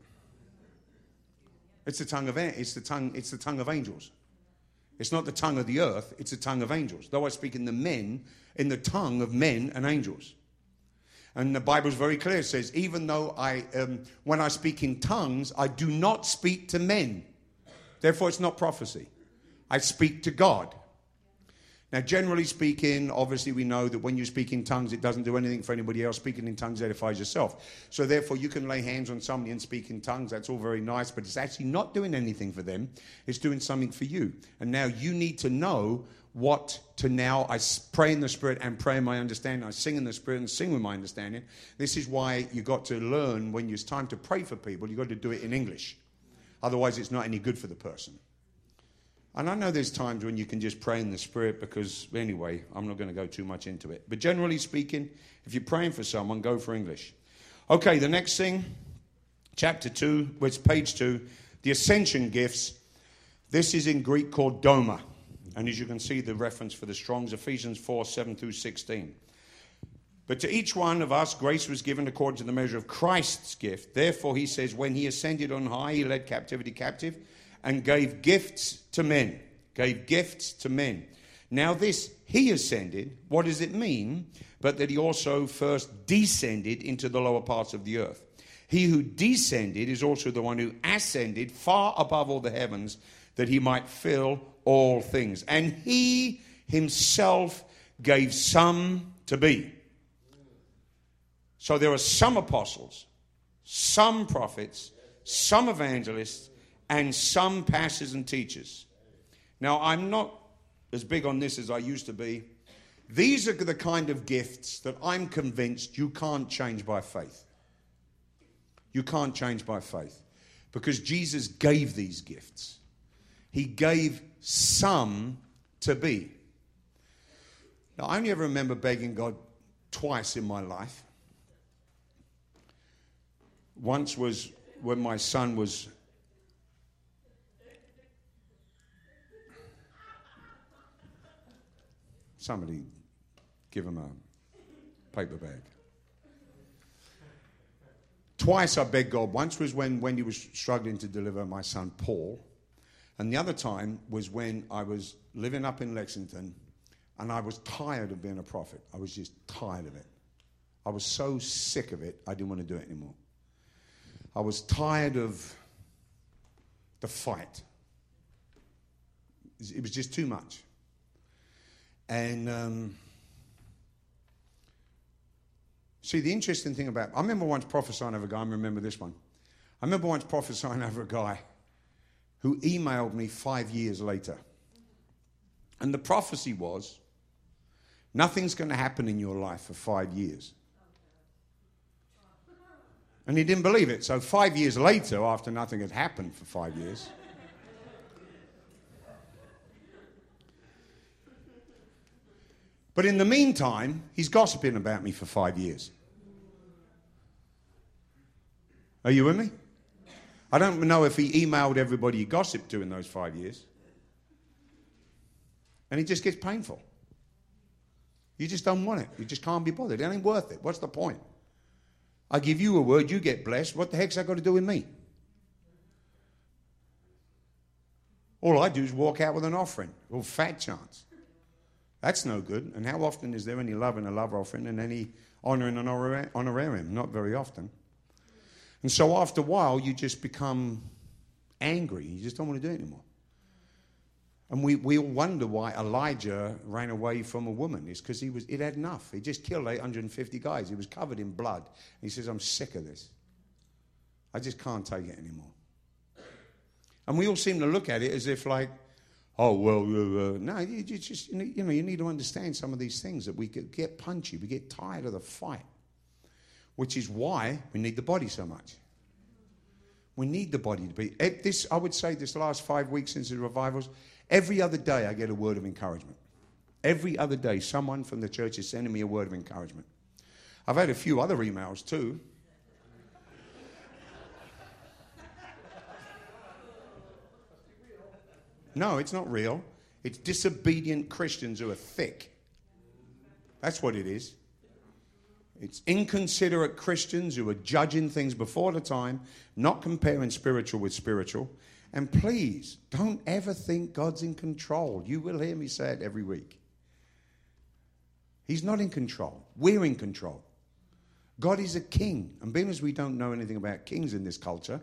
It's the tongue of it's the tongue, it's the tongue of angels. It's not the tongue of the earth, it's the tongue of angels. Though I speak in the men, in the tongue of men and angels. And the Bible is very clear. It says, even though I, um, when I speak in tongues, I do not speak to men. Therefore, it's not prophecy. I speak to God. Now, generally speaking, obviously we know that when you speak in tongues, it doesn't do anything for anybody else. Speaking in tongues edifies yourself. So therefore, you can lay hands on somebody and speak in tongues. That's all very nice, but it's actually not doing anything for them. It's doing something for you. And now you need to know what to now. I pray in the Spirit and pray in my understanding. I sing in the Spirit and sing with my understanding. This is why you got to learn when it's time to pray for people, you got to do it in English. Otherwise, it's not any good for the person. And I know there's times when you can just pray in the Spirit because, anyway, I'm not going to go too much into it. But generally speaking, if you're praying for someone, go for English. Okay, the next thing, chapter two, which page two, the ascension gifts. This is in Greek called doma. And as you can see, the reference for the Strong's, Ephesians four, seven through sixteen. But to each one of us, grace was given according to the measure of Christ's gift. Therefore, he says, when he ascended on high, he led captivity captive and gave gifts to men. Gave gifts to men. Now this, he ascended, what does it mean? But that he also first descended into the lower parts of the earth. He who descended is also the one who ascended far above all the heavens, that he might fill all things. And he himself gave some to be. So there are some apostles, some prophets, some evangelists, and some pastors and teachers. Now, I'm not as big on this as I used to be. These are the kind of gifts that I'm convinced you can't change by faith. You can't change by faith. Because Jesus gave these gifts. He gave some to be. Now, I only ever remember begging God twice in my life. Once was when my son was Somebody give him a paper bag. Twice I begged God. Once was when Wendy was struggling to deliver my son Paul. And the other time was when I was living up in Lexington and I was tired of being a prophet. I was just tired of it. I was so sick of it, I didn't want to do it anymore. I was tired of the fight. It was just too much. And um, see, the interesting thing about, I remember once prophesying over a guy, I remember this one. I remember once prophesying over a guy who emailed me five years later. And the prophecy was, nothing's going to happen in your life for five years. And he didn't believe it. So five years later, after nothing had happened for five years, But in the meantime, he's gossiping about me for five years. Are you with me? I don't know if he emailed everybody he gossiped to in those five years. And it just gets painful. You just don't want it. You just can't be bothered. It ain't worth it. What's the point? I give you a word, you get blessed. What the heck's that got to do with me? All I do is walk out with an offering. Well, fat chance. That's no good. And how often is there any love in a love offering and any honor in an honorarium? Not very often. And so after a while, you just become angry. You just don't want to do it anymore. And we, we all wonder why Elijah ran away from a woman. It's because he was it had enough. He just killed eight hundred fifty guys. He was covered in blood. And he says, I'm sick of this. I just can't take it anymore. And we all seem to look at it as if like, oh, well, uh, uh, no, you, you just, you know, you need to understand some of these things that we get punchy. We get tired of the fight, which is why we need the body so much. We need the body to be. This, I would say this last five weeks since the revivals, every other day I get a word of encouragement. Every other day someone from the church is sending me a word of encouragement. I've had a few other emails too. No, it's not real. It's disobedient Christians who are thick. That's what it is. It's inconsiderate Christians who are judging things before the time, not comparing spiritual with spiritual. And please, don't ever think God's in control. You will hear me say it every week. He's not in control. We're in control. God is a king. And being as we don't know anything about kings in this culture,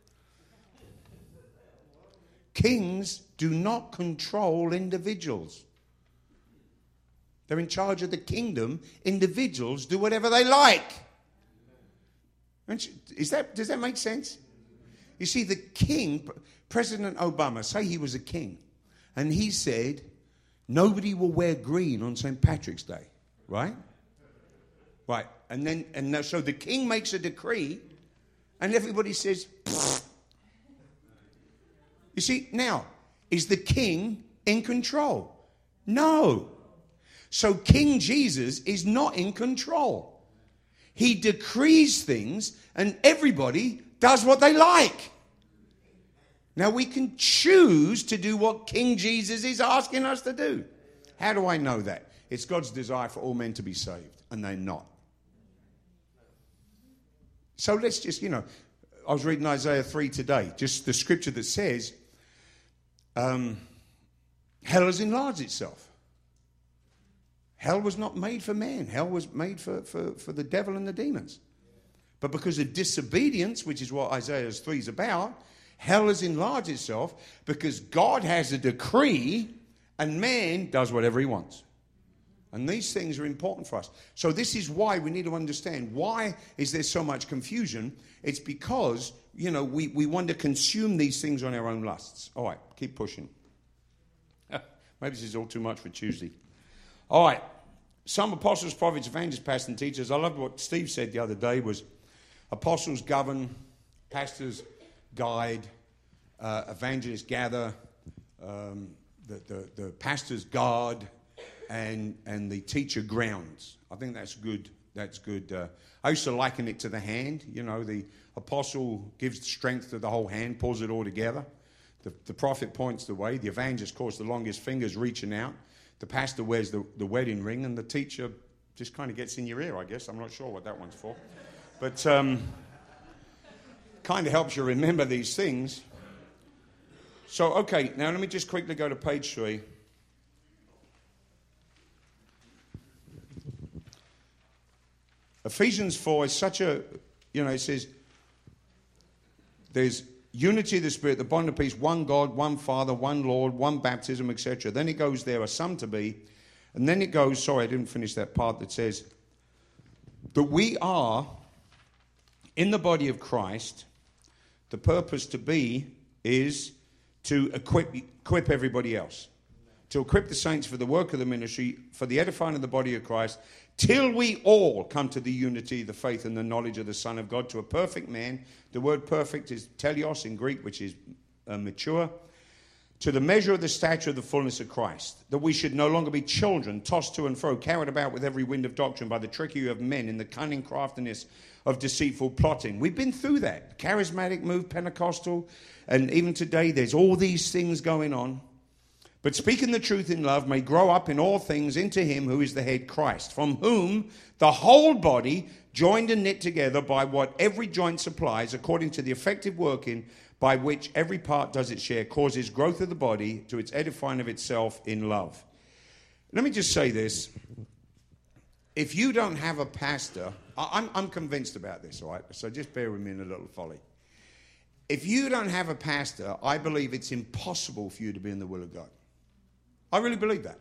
kings do not control individuals. They're in charge of the kingdom. Individuals do whatever they like. Is that, does that make sense? You see, the king, President Obama, say he was a king, and he said, nobody will wear green on Saint Patrick's Day, right? Right, and then, and so the king makes a decree, and everybody says, pfft. You see, now, is the king in control? No. So King Jesus is not in control. He decrees things and everybody does what they like. Now we can choose to do what King Jesus is asking us to do. How do I know that? It's God's desire for all men to be saved, and they're not. So let's just, you know, I was reading Isaiah three today, just the scripture that says, um, hell has enlarged itself. Hell was not made for man. Hell was made for, for, for the devil and the demons. But because of disobedience, which is what Isaiah three is about, hell has enlarged itself because God has a decree and man does whatever he wants. And these things are important for us. So this is why we need to understand, why is there so much confusion? It's because, you know, we, we want to consume these things on our own lusts. All right, keep pushing. Maybe this is all too much for Tuesday. All right. Some apostles, prophets, evangelists, pastors, and teachers. I loved what Steve said the other day was apostles govern, pastors guide, uh, evangelists gather, um, the, the, the pastors guard, and and the teacher grounds. I think that's good. That's good. Uh, I used to liken it to the hand. You know, the apostle gives strength to the whole hand, pulls it all together. The, the prophet points the way. The evangelist, of course, the longest fingers reaching out. The pastor wears the, the wedding ring, and the teacher just kind of gets in your ear, I guess. I'm not sure what that one's for. But um, kind of helps you remember these things. So, okay, now let me just quickly go to page three. Ephesians four is such a, you know, it says, there's unity of the Spirit, the bond of peace, one God, one Father, one Lord, one baptism, et cetera. Then it goes, there are some to be. And then it goes, sorry, I didn't finish that part that says that we are in the body of Christ. The purpose to be is to equip, equip everybody else. To equip the saints for the work of the ministry, for the edifying of the body of Christ, till we all come to the unity, the faith, and the knowledge of the Son of God, to a perfect man. The word perfect is teleos in Greek, which is uh, mature. to the measure of the stature of the fullness of Christ, that we should no longer be children, tossed to and fro, carried about with every wind of doctrine by the trickery of men in the cunning craftiness of deceitful plotting. We've been through that. Charismatic move, Pentecostal, and even today there's all these things going on. But speaking the truth in love may grow up in all things into him who is the head, Christ, from whom the whole body, joined and knit together by what every joint supplies, according to the effective working by which every part does its share, causes growth of the body to its edifying of itself in love. Let me just say this. If you don't have a pastor, I'm, I'm convinced about this, all right? So just bear with me in a little folly. If you don't have a pastor, I believe it's impossible for you to be in the will of God. I really believe that.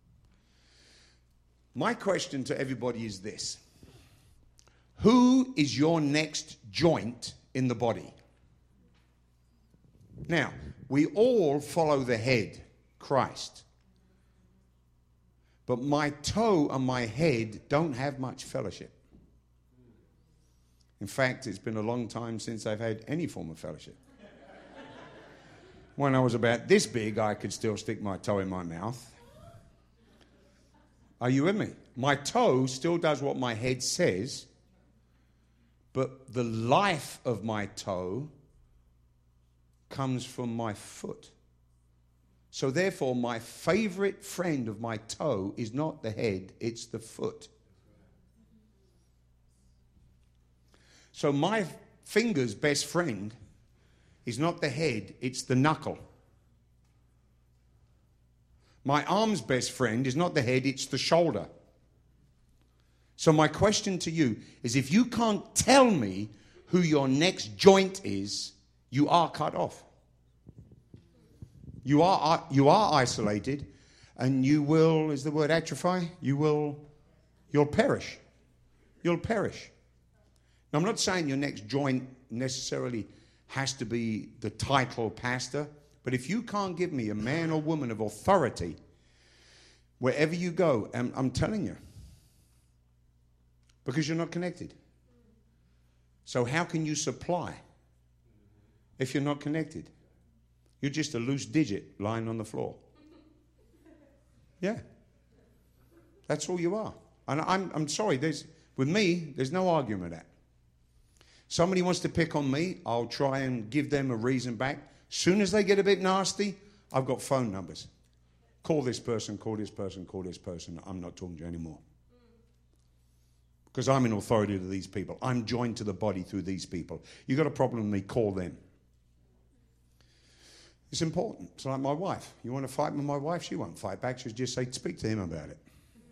My question to everybody is this. Who is your next joint in the body? Now, we all follow the head, Christ. But my toe and my head don't have much fellowship. In fact, it's been a long time since I've had any form of fellowship. When I was about this big, I could still stick my toe in my mouth. Are you with me? My toe still does what my head says, but the life of my toe comes from my foot. So therefore, my favorite friend of my toe is not the head, it's the foot. So my finger's best friend is not the head, it's the knuckle. My arm's best friend is not the head, it's the shoulder. So my question to you is, if you can't tell me who your next joint is, you are cut off. You are, you are isolated, and you will, is the word atrophy? You will, you'll perish. You'll perish. Now, I'm not saying your next joint necessarily has to be the title pastor, but if you can't give me a man or woman of authority wherever you go, and I'm telling you, because you're not connected. So how can you supply if you're not connected? You're just a loose digit lying on the floor. Yeah. That's all you are. And I'm, I'm sorry, there's, with me, there's no argument with that. Somebody wants to pick on me, I'll try and give them a reason back. Soon as they get a bit nasty, I've got phone numbers. Call this person, call this person, call this person. I'm not talking to you anymore. Because I'm in authority to these people. I'm joined to the body through these people. You got a problem with me, call them. It's important. It's like my wife. You want to fight with my wife? She won't fight back. She'll just say, speak to him about it.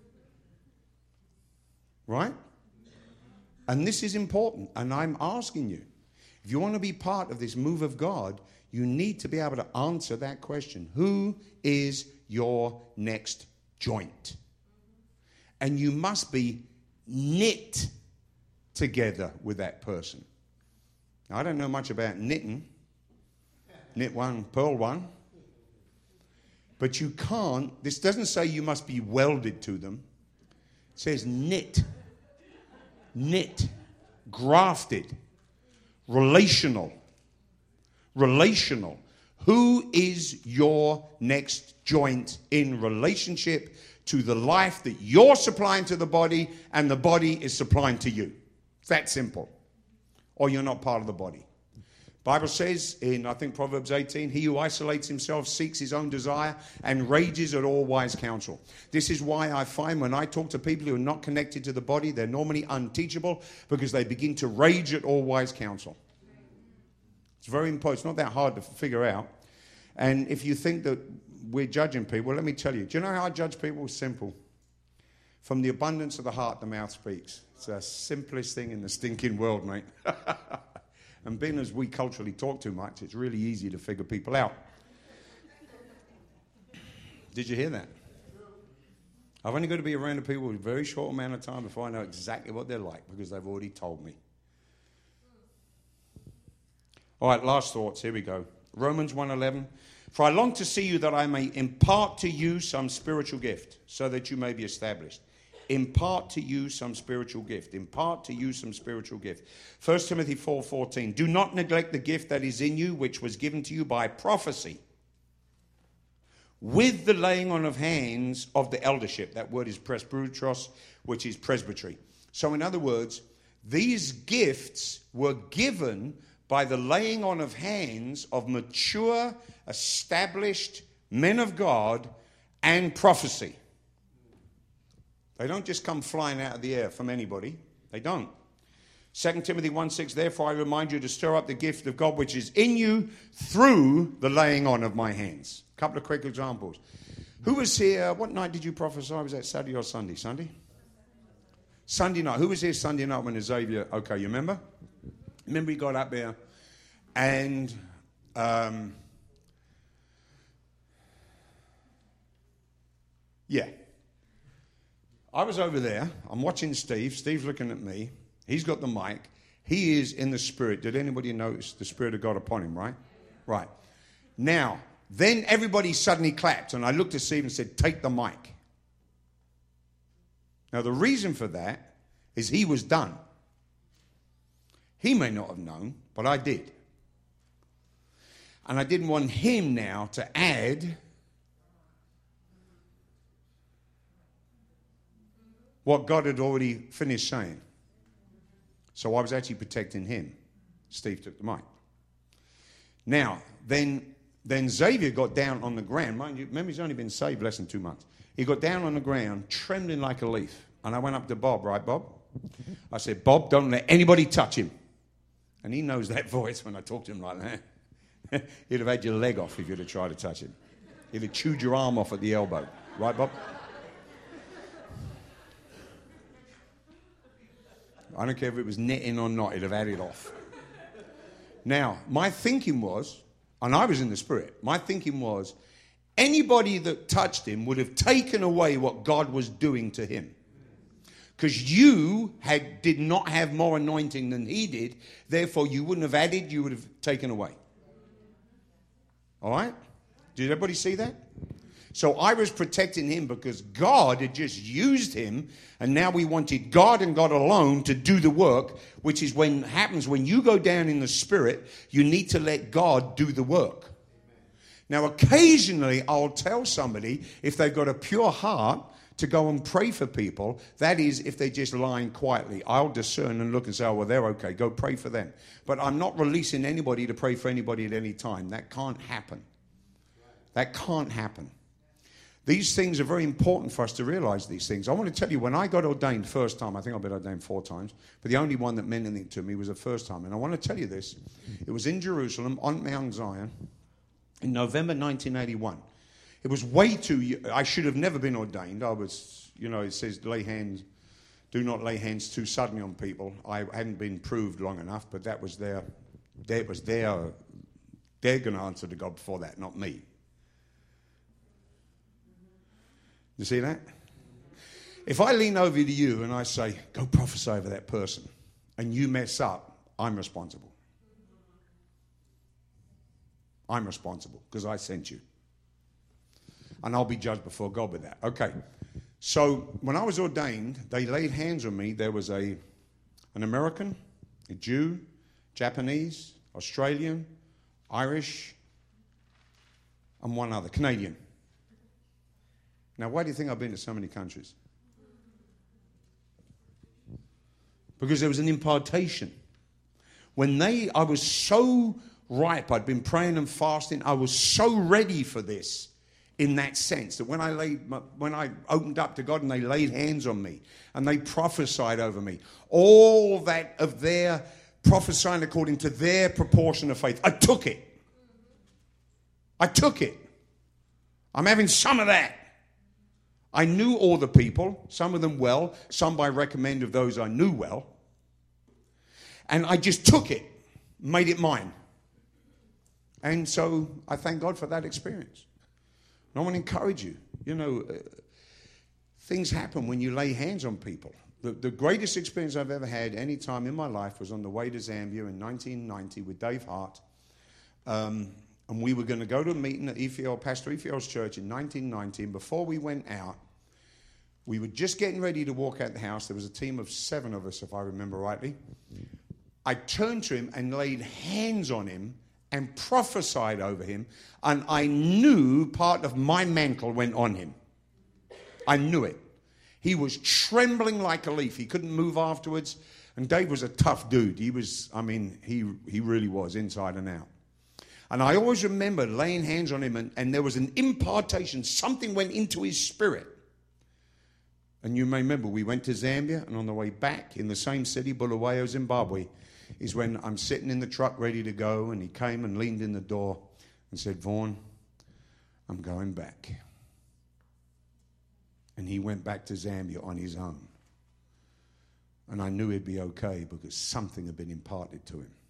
Right? And this is important. And I'm asking you, if you want to be part of this move of God, you need to be able to answer that question. Who is your next joint? And you must be knit together with that person. Now, I don't know much about knitting. Knit one, pearl one. But you can't, this doesn't say you must be welded to them. It says knit. Knit. Grafted. Relational. Relational. Who is your next joint in relationship to the life that you're supplying to the body and the body is supplying to you? It's that simple. Or you're not part of the body. Bible says in, I think, Proverbs eighteen, he who isolates himself seeks his own desire and rages at all wise counsel. This is why I find when I talk to people who are not connected to the body, they're normally unteachable because they begin to rage at all wise counsel. It's very important. It's not that hard to figure out. And if you think that we're judging people, let me tell you. Do you know how I judge people? It's simple. From the abundance of the heart, the mouth speaks. It's the simplest thing in the stinking world, mate. And being as we culturally talk too much, it's really easy to figure people out. Did you hear that? I've only got to be around the people a very short amount of time before I know exactly what they're like because they've already told me. All right, last thoughts. Here we go. Romans one eleven. For I long to see you that I may impart to you some spiritual gift so that you may be established. Impart to you some spiritual gift. Impart to you some spiritual gift. First Timothy four fourteen. Do not neglect the gift that is in you, which was given to you by prophecy. with the laying on of hands of the eldership. That word is presbyteros, which is presbytery. So in other words, these gifts were given by the laying on of hands of mature, established men of God and prophecy. They don't just come flying out of the air from anybody. They don't. Second Timothy one six, therefore I remind you to stir up the gift of God which is in you through the laying on of my hands. A couple of quick examples. Who was here? What night did you prophesy? Was that Saturday or Sunday? Sunday? Sunday night. Who was here Sunday night when Xavier? Okay, you remember? Remember he got up there and um, yeah. I was over there. I'm watching Steve. Steve's looking at me. He's got the mic. He is in the Spirit. Did anybody notice the Spirit of God upon him, right? Right. Now, then everybody suddenly clapped, and I looked at Steve and said, take the mic. Now, the reason for that is he was done. He may not have known, but I did. And I didn't want him now to add what God had already finished saying. So I was actually protecting him. Steve took the mic. Now, then, then Xavier got down on the ground. Mind you, remember he's only been saved less than two months. He got down on the ground, trembling like a leaf. And I went up to Bob, right, Bob? I said, Bob, don't let anybody touch him. And he knows that voice when I talk to him like that. He'd have had your leg off if you'd have tried to touch him. He'd have chewed your arm off at the elbow. Right, Bob? I don't care if it was knitting or not, he'd have had it off. Now, my thinking was, and I was in the Spirit, my thinking was, anybody that touched him would have taken away what God was doing to him. Because you had did not have more anointing than he did, therefore you wouldn't have added, you would have taken away. All right? Did everybody see that? So I was protecting him because God had just used him, and now we wanted God and God alone to do the work, which is when happens when you go down in the Spirit, you need to let God do the work. Now, occasionally I'll tell somebody, if they've got a pure heart, to go and pray for people. That is, if they're just lying quietly. I'll discern and look and say, oh, well, they're okay. Go pray for them. But I'm not releasing anybody to pray for anybody at any time. That can't happen. That can't happen. These things are very important for us to realize these things. I want to tell you, when I got ordained first time, I think I've been ordained four times, but the only one that meant anything to me was the first time. And I want to tell you this. It was in Jerusalem, on Mount Zion, in November nineteen eighty-one. It was way too, I should have never been ordained. I was, you know, it says lay hands, do not lay hands too suddenly on people. I hadn't been proved long enough, but that was their, that was their, they're going to answer to God before that, not me. You see that? If I lean over to you and I say, go prophesy over that person, and you mess up, I'm responsible. I'm responsible because I sent you. And I'll be judged before God with that. Okay. So when I was ordained, they laid hands on me. There was a an American, a Jew, Japanese, Australian, Irish, and one other, Canadian. Now, why do you think I've been to so many countries? Because there was an impartation. When they, I was so ripe, I'd been praying and fasting, I was so ready for this. In that sense, that when I laid, my, when I opened up to God and they laid hands on me and they prophesied over me, all that of their prophesying according to their proportion of faith, I took it. I took it. I'm having some of that. I knew all the people, some of them well, some by recommend of those I knew well, and I just took it, made it mine. And so I thank God for that experience. And I want to encourage you. You know, uh, things happen when you lay hands on people. The, the greatest experience I've ever had any time in my life was on the way to Zambia in nineteen ninety with Dave Hart. Um, and we were going to go to a meeting at Ephiel, Pastor Ephiel's church in nineteen ninety. And before we went out, we were just getting ready to walk out the house. There was a team of seven of us, if I remember rightly. I turned to him and laid hands on him and prophesied over him, and I knew part of my mantle went on him. I knew it. He was trembling like a leaf. He couldn't move afterwards. And Dave was a tough dude. He was, I mean, he he really was, inside and out. And I always remember laying hands on him, and, and there was an impartation. Something went into his spirit. And you may remember, we went to Zambia, and on the way back in the same city, Bulawayo, Zimbabwe, is when I'm sitting in the truck ready to go, and he came and leaned in the door and said, Vaughn, I'm going back. And he went back to Zambia on his own. And I knew he'd be okay because something had been imparted to him.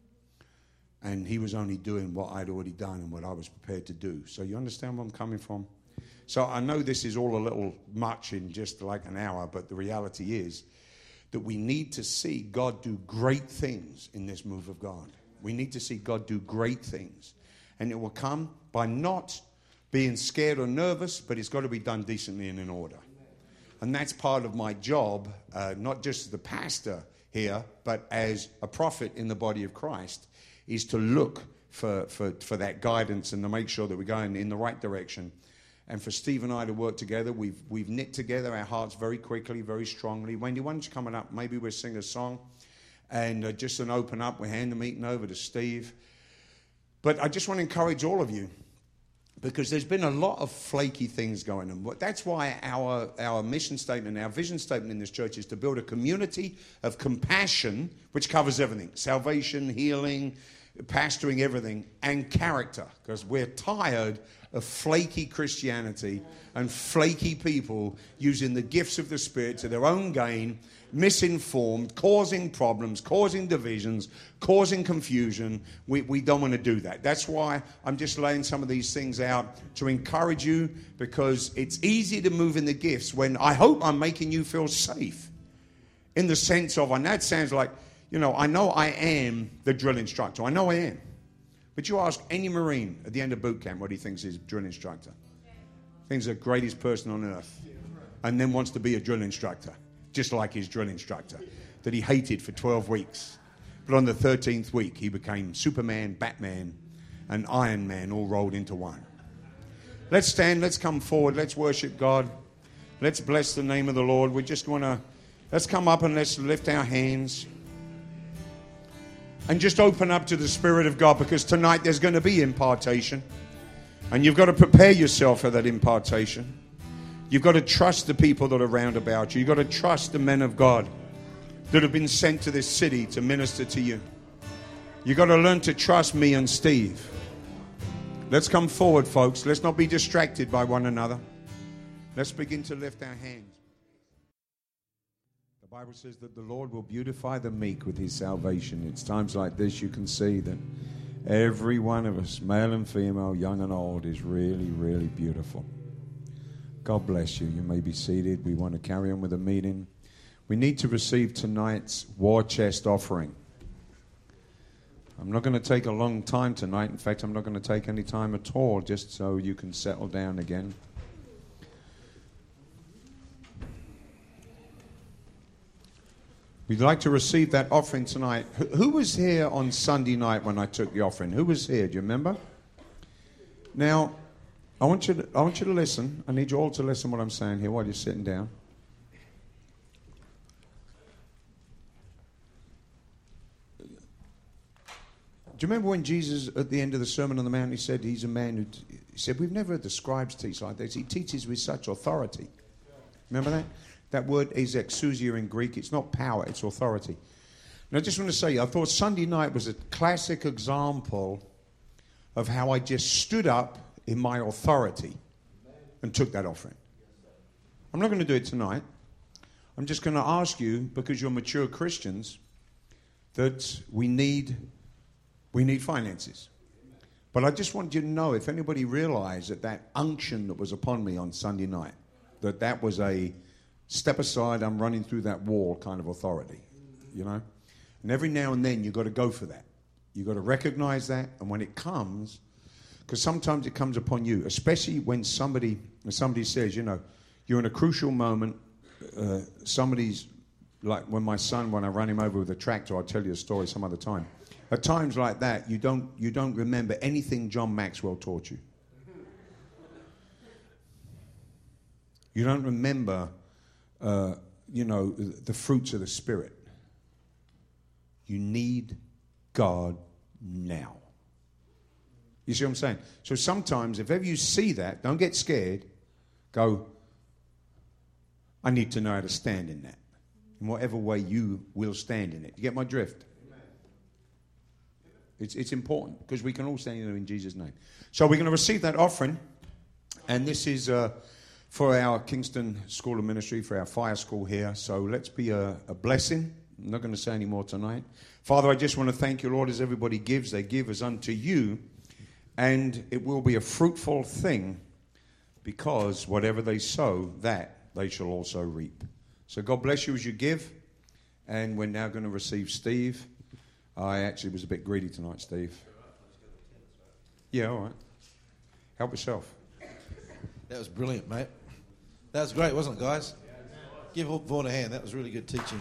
And he was only doing what I'd already done and what I was prepared to do. So you understand where I'm coming from? So I know this is all a little much in just like an hour, but the reality is that we need to see God do great things in this move of God. We need to see God do great things. And it will come by not being scared or nervous, but it's got to be done decently and in order. And that's part of my job, uh, not just as the pastor here, but as a prophet in the body of Christ, is to look for, for, for that guidance and to make sure that we're going in the right direction. And for Steve and I to work together, we've we've knit together our hearts very quickly, very strongly. Wendy, why don't you coming up? Maybe we'll sing a song. And uh, just an open up, we hand the meeting over to Steve. But I just want to encourage all of you, because there's been a lot of flaky things going on. That's why our, our mission statement, our vision statement in this church is to build a community of compassion, which covers everything. Salvation, healing, pastoring, everything, and character. Because we're tired of flaky Christianity and flaky people using the gifts of the Spirit to their own gain, misinformed, causing problems, causing divisions, causing confusion. We, we don't want to do that. That's why I'm just laying some of these things out to encourage you, because it's easy to move in the gifts when I hope I'm making you feel safe. In the sense of, and that sounds like, you know, I know I am the drill instructor. I know I am. But you ask any Marine at the end of boot camp what he thinks is a drill instructor. Thinks the greatest person on earth. And then wants to be a drill instructor, just like his drill instructor, that he hated for twelve weeks. But on the thirteenth week, he became Superman, Batman, and Iron Man all rolled into one. Let's stand, let's come forward, let's worship God. Let's bless the name of the Lord. We just want to, let's come up and let's lift our hands. And just open up to the Spirit of God, because tonight there's going to be impartation. And you've got to prepare yourself for that impartation. You've got to trust the people that are round about you. You've got to trust the men of God that have been sent to this city to minister to you. You've got to learn to trust me and Steve. Let's come forward, folks. Let's not be distracted by one another. Let's begin to lift our hands. The Bible says that the Lord will beautify the meek with his salvation. It's times like this you can see that every one of us, male and female, young and old, is really, really beautiful. God bless you. You may be seated. We want to carry on with the meeting. We need to receive tonight's war chest offering. I'm not going to take a long time tonight. In fact, I'm not going to take any time at all, just so you can settle down again. We'd like to receive that offering tonight. Who was here on Sunday night when I took the offering? Who was here? Do you remember? Now, I want you to, I want you to listen. I need you all to listen what I'm saying here while you're sitting down. Do you remember when Jesus, at the end of the Sermon on the Mount, he said he's a man who, he said, we've never heard the scribes teach like this. He teaches with such authority. Remember that? That word is exousia in Greek. It's not power, it's authority. And I just want to say, I thought Sunday night was a classic example of how I just stood up in my authority and took that offering. I'm not going to do it tonight. I'm just going to ask you, because you're mature Christians, that we need, we need finances. But I just want you to know, if anybody realized that that unction that was upon me on Sunday night, that that was a step aside, I'm running through that wall kind of authority, you know? And every now and then you've got to go for that. You've got to recognize that, and when it comes, because sometimes it comes upon you, especially when somebody when somebody says, you know, you're in a crucial moment, uh, somebody's, like when my son, when I ran him over with a tractor, I'll tell you a story some other time. At times like that, you don't, you don't remember anything John Maxwell taught you. You don't remember, uh, you know, the fruits of the Spirit. You need God now. You see what I'm saying? So sometimes, if ever you see that, don't get scared. Go, I need to know how to stand in that. In whatever way you will stand in it. You get my drift? It's, it's important because we can all stand in it in Jesus' name. So we're going to receive that offering. And this is uh, for our Kingston School of Ministry, for our fire school here. So let's be a, a blessing. I'm not going to say any more tonight. Father, I just want to thank you, Lord, as everybody gives, they give as unto you. And it will be a fruitful thing because whatever they sow, that they shall also reap. So God bless you as you give. And we're now going to receive Steve. I actually was a bit greedy tonight, Steve. Yeah, all right. Help yourself. That was brilliant, mate. That was great, wasn't it, guys? Give Vaughan a hand. That was really good teaching.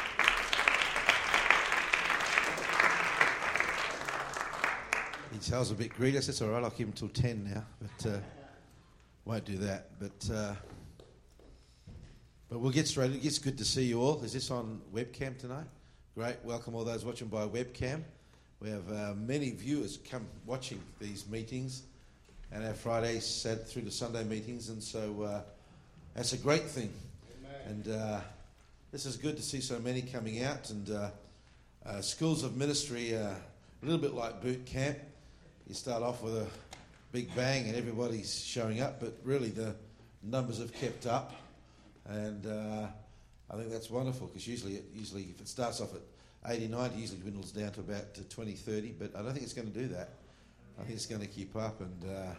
He sounds a bit greedy. I said, it's all right, I'll keep him till ten now. But uh, won't do that. But uh, but we'll get straight. It's good to see you all. Is this on webcam tonight? Great. Welcome all those watching by webcam. We have uh, many viewers come watching these meetings and our Friday set through to Sunday meetings, and so uh, that's a great thing. Amen. And uh, this is good to see so many coming out. And uh, uh, schools of ministry, uh, a little bit like boot camp. You start off with a big bang and everybody's showing up, but really the numbers have kept up, and uh, I think that's wonderful because usually, it, usually if it starts off at eighty, ninety, usually dwindles down to about twenty, thirty, but I don't think it's going to do that. I think it's going to keep up, and uh,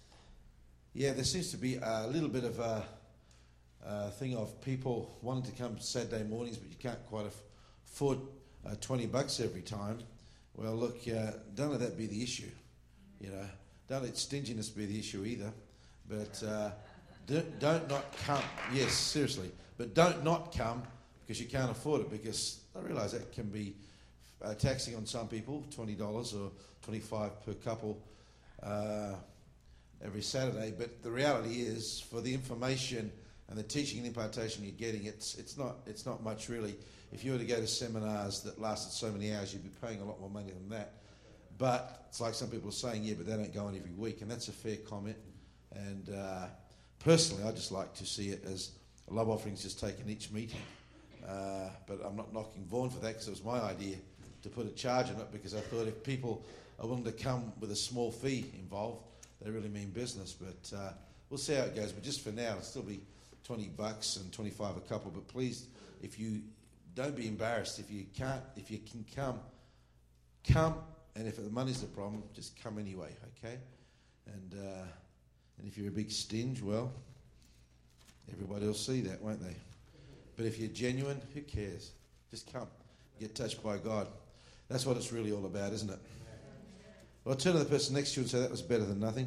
yeah, there seems to be a little bit of a, a thing of people wanting to come Saturday mornings, but you can't quite afford uh, twenty bucks every time. Well, look, uh, don't let that be the issue. You know, don't let stinginess be the issue either. But uh, don't, don't not come. Yes, seriously. But don't not come because you can't afford it. Because I realise that can be uh, taxing on some people, twenty dollars or twenty-five dollars per couple uh, every Saturday. But the reality is, for the information and the teaching and impartation you're getting, it's it's not it's not much really. If you were to go to seminars that lasted so many hours, you'd be paying a lot more money than that. But it's like some people are saying, yeah, but they don't go on every week, and that's a fair comment. And uh, personally, I just like to see it as a love offering is just taken each meeting. Uh, but I'm not knocking Vaughan for that because it was my idea to put a charge on it, because I thought if people are willing to come with a small fee involved, they really mean business. But uh, we'll see how it goes. But just for now, it'll still be twenty bucks and twenty-five a couple. But please, if you don't be embarrassed. If you can't, if you can come, come. And if the money's the problem, just come anyway, okay? And uh, and if you're a big stinge, well, everybody will see that, won't they? But if you're genuine, who cares? Just come. Get touched by God. That's what it's really all about, isn't it? Well, I'll turn to the person next to you and say that was better than nothing.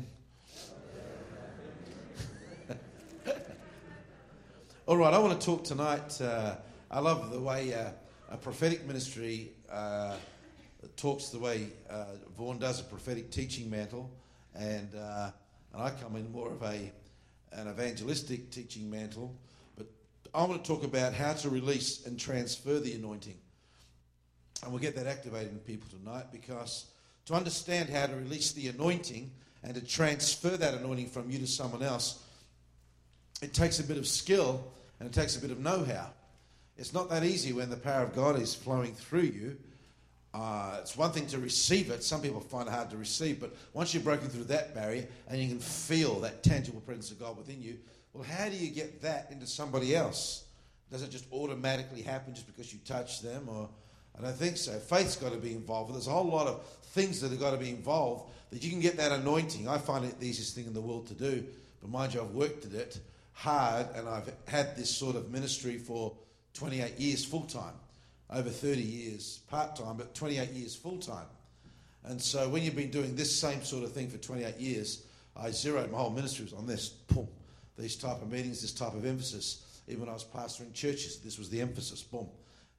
All right, I want to talk tonight. Uh, I love the way uh, a prophetic ministry uh, talks, the way uh, Vaughan does a prophetic teaching mantle, and uh, and I come in more of a an evangelistic teaching mantle. But I want to talk about how to release and transfer the anointing, and we'll get that activated in people tonight, because to understand how to release the anointing and to transfer that anointing from you to someone else, it takes a bit of skill and it takes a bit of know-how. It's not that easy when the power of God is flowing through you. Uh, it's one thing to receive it. Some people find it hard to receive, but once you've broken through that barrier and you can feel that tangible presence of God within you, well, how do you get that into somebody else? Does it just automatically happen just because you touch them? Or I don't think so. Faith's got to be involved. There's a whole lot of things that have got to be involved that you can get that anointing. I find it the easiest thing in the world to do, but mind you, I've worked at it hard, and I've had this sort of ministry for twenty-eight years full-time, over thirty years part-time, but twenty-eight years full-time. And so when you've been doing this same sort of thing for twenty-eight years, I zeroed my whole ministry on this, boom, these type of meetings, this type of emphasis. Even when I was pastoring churches, this was the emphasis, boom.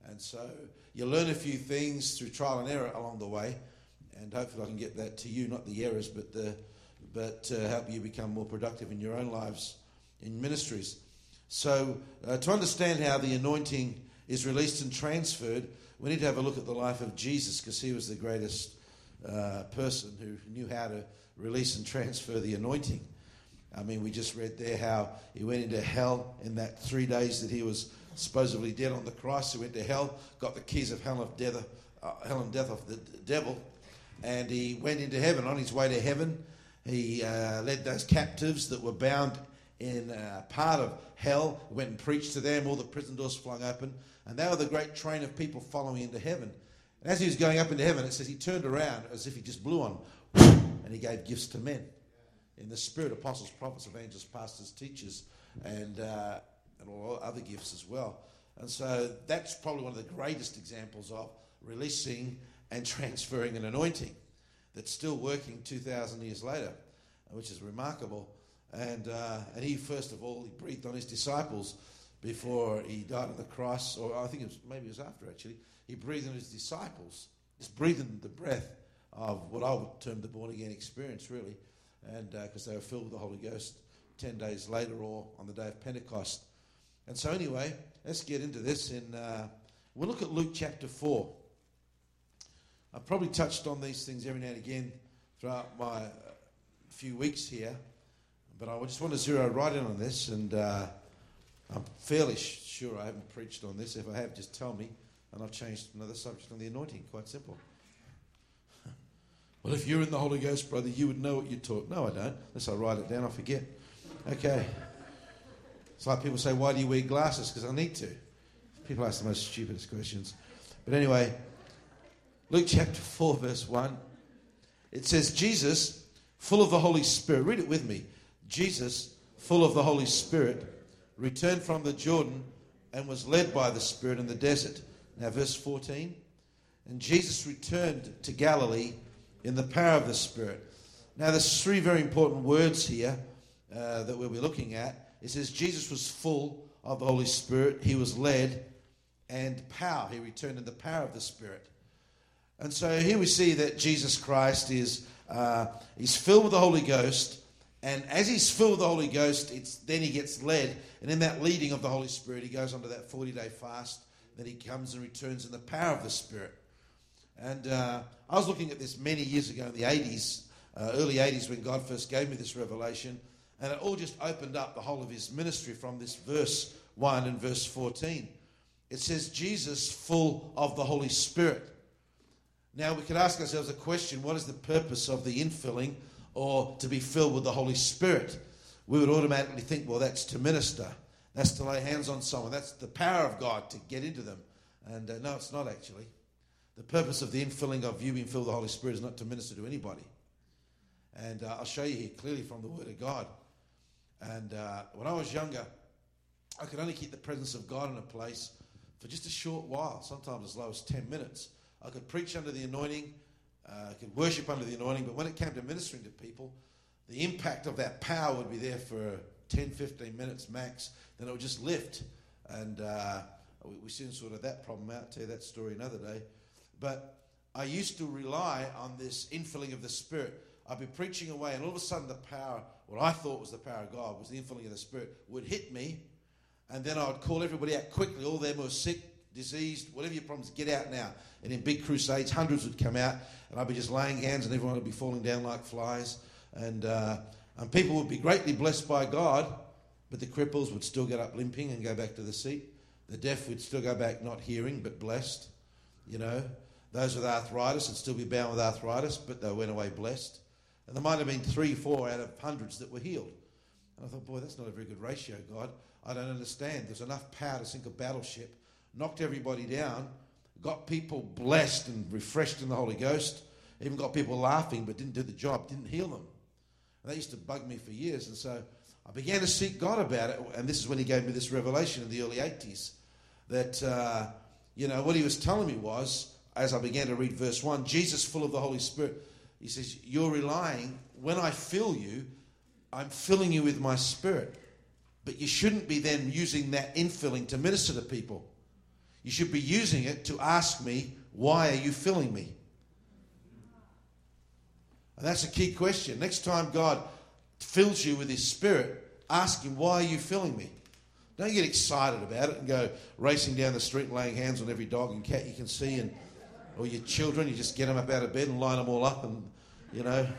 And so you learn a few things through trial and error along the way, and hopefully I can get that to you, not the errors, but the but uh, help you become more productive in your own lives, in ministries. So uh, to understand how the anointing is released and transferred, we need to have a look at the life of Jesus, because he was the greatest uh, person who knew how to release and transfer the anointing. I mean, we just read there how he went into hell in that three days that he was supposedly dead on the cross. He went to hell, got the keys of hell, of death, uh, hell and death of the devil, and he went into heaven. On his way to heaven, he uh, led those captives that were bound in uh, part of hell, went and preached to them, all the prison doors flung open, and they were the great train of people following into heaven. And as he was going up into heaven, it says he turned around as if he just blew on, and he gave gifts to men. In the spirit, apostles, prophets, evangelists, pastors, teachers, and uh, and all other gifts as well. And so that's probably one of the greatest examples of releasing and transferring an anointing that's still working two thousand years later, which is remarkable. And uh, and he, first of all, he breathed on his disciples before he died on the cross, or I think it was, maybe it was after actually. He breathed on his disciples, just breathing the breath of what I would term the born-again experience, really, and because uh, they were filled with the Holy Ghost ten days later or on the day of Pentecost. And so anyway, let's get into this. In uh, we'll look at Luke chapter four. I've probably touched on these things every now and again throughout my uh, few weeks here, but I just want to zero right in on this, and uh, I'm fairly sh- sure I haven't preached on this. If I have, just tell me, and I've changed another subject on the anointing. Quite simple. Well, if you're in the Holy Ghost, brother, you would know what you taught. No, I don't. Unless I write it down, I forget. Okay. It's like people say, why do you wear glasses? Because I need to. People ask the most stupidest questions. But anyway, Luke chapter four, verse one. It says, Jesus, full of the Holy Spirit. Read it with me. Jesus, full of the Holy Spirit, returned from the Jordan and was led by the Spirit in the desert. Now, verse fourteen. And Jesus returned to Galilee in the power of the Spirit. Now, there's three very important words here uh, that we'll be looking at. It says Jesus was full of the Holy Spirit. He was led, and power. He returned in the power of the Spirit. And so here we see that Jesus Christ is uh, he's filled with the Holy Ghost. And as he's filled with the Holy Ghost, it's then he gets led. And in that leading of the Holy Spirit, he goes on to that forty-day fast. Then he comes and returns in the power of the Spirit. And uh, I was looking at this many years ago in the eighties, uh, early eighties, when God first gave me this revelation. And it all just opened up the whole of his ministry from this verse one and verse fourteen. It says, Jesus full of the Holy Spirit. Now we could ask ourselves a question, what is the purpose of the infilling or to be filled with the Holy Spirit? We would automatically think, well, that's to minister. That's to lay hands on someone. That's the power of God to get into them. And uh, no, it's not actually. The purpose of the infilling of you being filled with the Holy Spirit is not to minister to anybody. And uh, I'll show you here clearly from the Word of God. And uh, when I was younger, I could only keep the presence of God in a place for just a short while, sometimes as low as ten minutes. I could preach under the anointing, uh, I could worship under the anointing, but when it came to ministering to people, the impact of that power would be there for ten, fifteen minutes max, then it would just lift. And uh, we, we soon sorted that problem out. I'll tell you that story another day. But I used to rely on this infilling of the Spirit. I'd be preaching away, and all of a sudden the power, what I thought was the power of God, was the infilling of the Spirit, would hit me, and then I would call everybody out quickly, all them who were sick, diseased, whatever your problems, get out now. And in big crusades, hundreds would come out, and I'd be just laying hands, and everyone would be falling down like flies. And, uh, and people would be greatly blessed by God, but the cripples would still get up limping and go back to the seat. The deaf would still go back not hearing, but blessed. You know, those with arthritis would still be bound with arthritis, but they went away blessed. And there might have been three, four out of hundreds that were healed. And I thought, boy, that's not a very good ratio, God. I don't understand. There's enough power to sink a battleship. Knocked everybody down. Got people blessed and refreshed in the Holy Ghost. Even got people laughing, but didn't do the job. Didn't heal them. And that used to bug me for years. And so I began to seek God about it. And this is when he gave me this revelation in the early eighties. That, uh, you know, what he was telling me was, as I began to read verse one, Jesus full of the Holy Spirit. He says, you're relying, when I fill you, I'm filling you with my Spirit. But you shouldn't be then using that infilling to minister to people. You should be using it to ask me, why are you filling me? And that's a key question. Next time God fills you with his Spirit, ask him, why are you filling me? Don't get excited about it and go racing down the street and laying hands on every dog and cat you can see, and or your children. You just get them up out of bed and line them all up and, you know,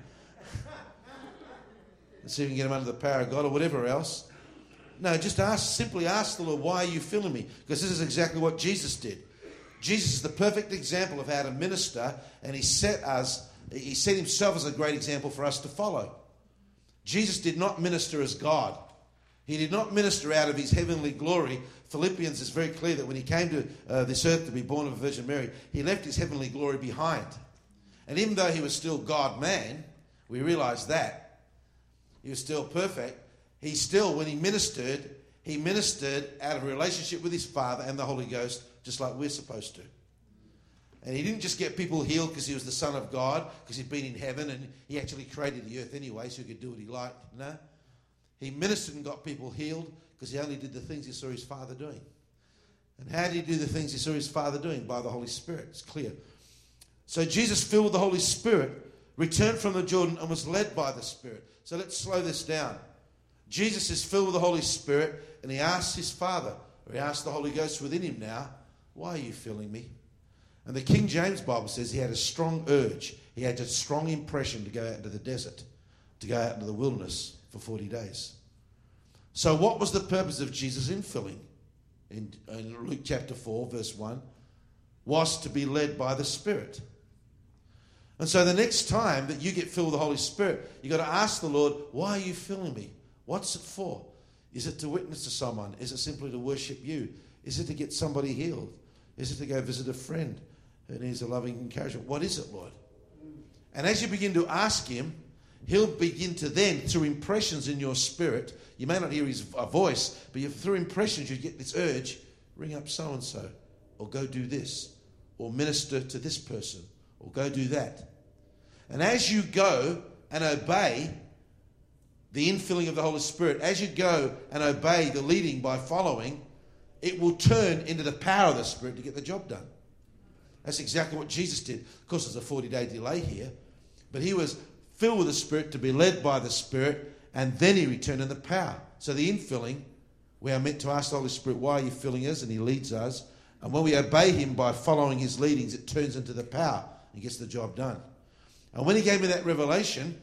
and see if you can get them under the power of God or whatever else. No, just ask, simply ask the Lord, why are you filling me? Because this is exactly what Jesus did. Jesus is the perfect example of how to minister, and he set us, he set himself as a great example for us to follow. Jesus did not minister as God. He did not minister out of his heavenly glory. Philippians is very clear that when he came to uh, this earth to be born of a Virgin Mary, he left his heavenly glory behind. And even though he was still God-man, we realize that, he was still perfect, he still, when he ministered, he ministered out of a relationship with his Father and the Holy Ghost, just like we're supposed to. And he didn't just get people healed because he was the Son of God, because he'd been in heaven and he actually created the earth anyway, so he could do what he liked. No. He ministered and got people healed because he only did the things he saw his Father doing. And how did he do the things he saw his Father doing? By the Holy Spirit. It's clear. So Jesus, filled with the Holy Spirit, returned from the Jordan and was led by the Spirit. So let's slow this down. Jesus is filled with the Holy Spirit, and he asks his Father, or he asks the Holy Ghost within him now, why are you filling me? And the King James Bible says he had a strong urge. He had a strong impression to go out into the desert, to go out into the wilderness for forty days. So what was the purpose of Jesus' infilling? In, in Luke chapter four, verse one, was to be led by the Spirit. And so the next time that you get filled with the Holy Spirit, you've got to ask the Lord, why are you filling me? What's it for? Is it to witness to someone? Is it simply to worship you? Is it to get somebody healed? Is it to go visit a friend who needs a loving encouragement? What is it, Lord? And as you begin to ask him, he'll begin to then, through impressions in your spirit, you may not hear his a voice, but you, through impressions you get this urge, ring up so-and-so, or go do this, or minister to this person, or go do that. And as you go and obey the infilling of the Holy Spirit, as you go and obey the leading by following, it will turn into the power of the Spirit to get the job done. That's exactly what Jesus did. Of course, there's a forty-day delay here, but he was filled with the Spirit to be led by the Spirit, and then he returned in the power. So the infilling, we are meant to ask the Holy Spirit, why are you filling us? And he leads us. And when we obey him by following his leadings, it turns into the power and gets the job done. And when he gave me that revelation,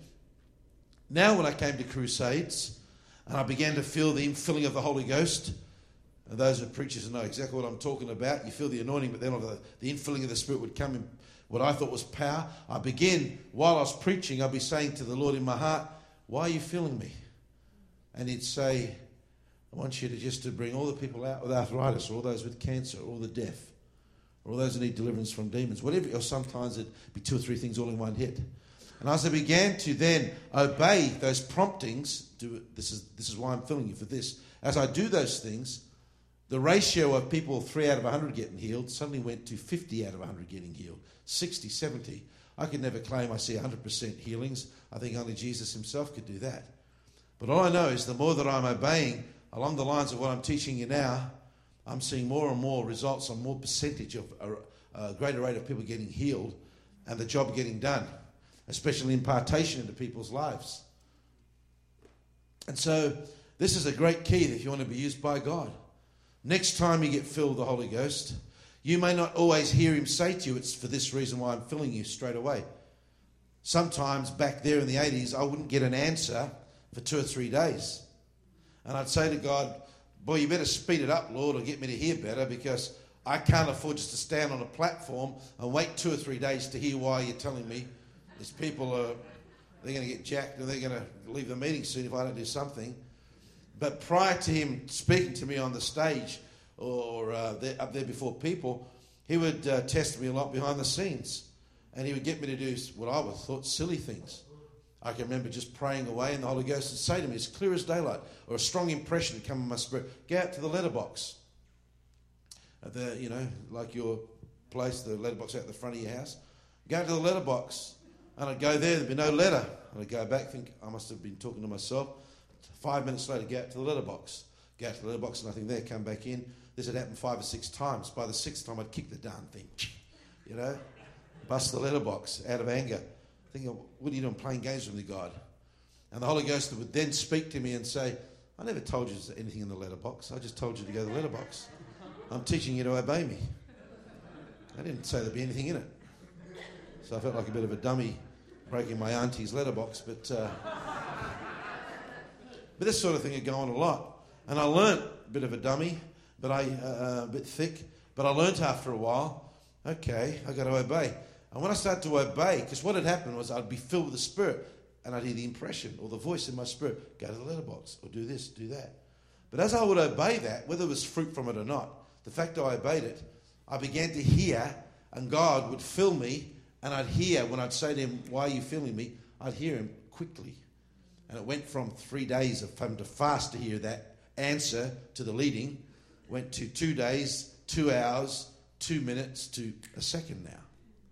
now when I came to crusades and I began to feel the infilling of the Holy Ghost, and those who are preachers know exactly what I'm talking about, you feel the anointing, but then the, the infilling of the Spirit would come in what I thought was power. I begin, while I was preaching, I'd be saying to the Lord in my heart, why are you filling me? And he'd say, I want you to just to bring all the people out with arthritis, or all those with cancer, or all the deaf, or all those who need deliverance from demons, whatever, or sometimes it'd be two or three things all in one hit. And as I began to then obey those promptings, do this is this is why I'm filling you for this. As I do those things, the ratio of people three out of one hundred getting healed suddenly went to fifty out of one hundred getting healed, sixty, seventy. I could never claim I see one hundred percent healings. I think only Jesus himself could do that. But all I know is the more that I'm obeying along the lines of what I'm teaching you now, I'm seeing more and more results on more percentage of a, a greater rate of people getting healed and the job getting done, especially impartation into people's lives. And so this is a great key if you want to be used by God. Next time you get filled with the Holy Ghost, you may not always hear him say to you, it's for this reason why I'm filling you straight away. Sometimes back there in the eighties, I wouldn't get an answer for two or three days. And I'd say to God, boy, you better speed it up, Lord, or get me to hear better, because I can't afford just to stand on a platform and wait two or three days to hear why you're telling me these people are, they're going to get jacked and they're going to leave the meeting soon if I don't do something. But prior to him speaking to me on the stage or uh, there, up there before people, he would uh, test me a lot behind the scenes. And he would get me to do what I would thought silly things. I can remember just praying away and the Holy Ghost would say to me, as clear as daylight, or a strong impression would come in my spirit, go out to the letterbox. At the, you know, like your place, the letterbox out the front of your house. Go out to the letterbox. And I'd go there, there'd be no letter. And I'd go back, think, I must have been talking to myself. Five minutes later, go out to the letterbox. Go out to the letterbox, nothing there, come back in. This had happened five or six times. By the sixth time, I'd kick the darn thing, you know, bust the letterbox out of anger. Thinking, what are you doing, playing games with me, God? And the Holy Ghost would then speak to me and say, I never told you there's anything in the letterbox. I just told you to go to the letterbox. I'm teaching you to obey me. I didn't say there'd be anything in it. So I felt like a bit of a dummy breaking my auntie's letterbox, but uh, but this sort of thing would go on a lot. And I learnt a bit of a dummy, but I uh, a bit thick, but I learnt after a while, okay, I got to obey. And when I started to obey, because what had happened was I'd be filled with the Spirit, and I'd hear the impression or the voice in my spirit, go to the letterbox, or do this, do that. But as I would obey that, whether there was fruit from it or not, the fact that I obeyed it, I began to hear, and God would fill me, and I'd hear, when I'd say to him, why are you filling me? I'd hear him quickly. And it went from three days of having to fast to hear that answer to the leading, went to two days, two hours, two minutes to a second now.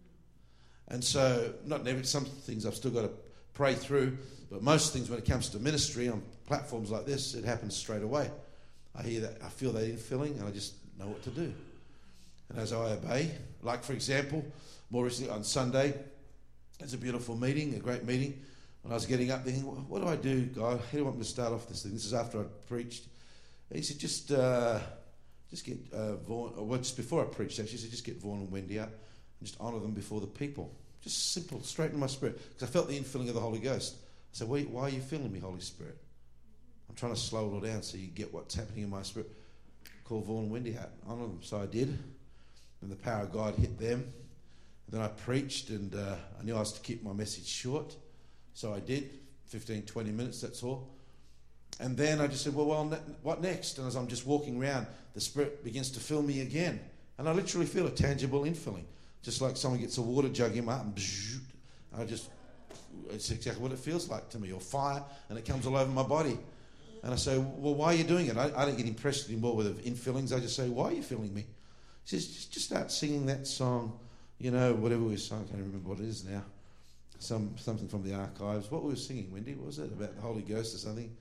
And so, not every, some things I've still got to pray through, but most things when it comes to ministry on platforms like this, it happens straight away. I hear that, I feel that infilling, and I just know what to do. And as I obey, like for example, more recently on Sunday, it's a beautiful meeting, a great meeting. When I was getting up thinking, what do I do, God? How do you want me to start off this thing? This is after I'd preached. And he said, just uh, just get uh, Vaughan, or well, just before I preached actually, he said, just get Vaughan and Wendy up and just honour them before the people. Just simple, straight in my spirit. Because I felt the infilling of the Holy Ghost. I said, why, why are you filling me, Holy Spirit? I'm trying to slow it all down so you get what's happening in my spirit. Call Vaughan and Wendy out, honour them. So I did. And the power of God hit them. And then I preached, and uh, I knew I was to keep my message short. So I did, fifteen, twenty minutes, that's all. And then I just said, well, well, what next? And as I'm just walking around, the Spirit begins to fill me again. And I literally feel a tangible infilling. Just like someone gets a water jug in my heart, and bzzz, I just, it's exactly what it feels like to me, or fire, and it comes all over my body. And I say, well, why are you doing it? I, I don't get impressed anymore with infillings. I just say, why are you filling me? He says, just, just start singing that song, you know, whatever we were singing. I can't remember what it is now. Some Something from the archives. What we were singing, Wendy, what was it? About the Holy Ghost or something?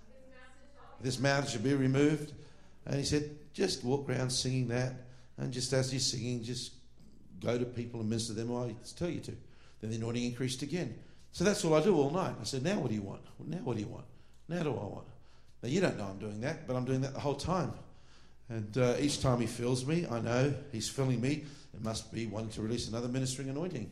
This mountain should be removed. And he said, just walk around singing that, and just as you're singing, just go to people and minister to them. I tell you to. Then the anointing increased again. So that's all I do all night. I said, now what do you want? Now what do you want? Now do I want? Now you don't know I'm doing that, but I'm doing that the whole time. And uh, each time he fills me, I know he's filling me. It must be wanting to release another ministering anointing.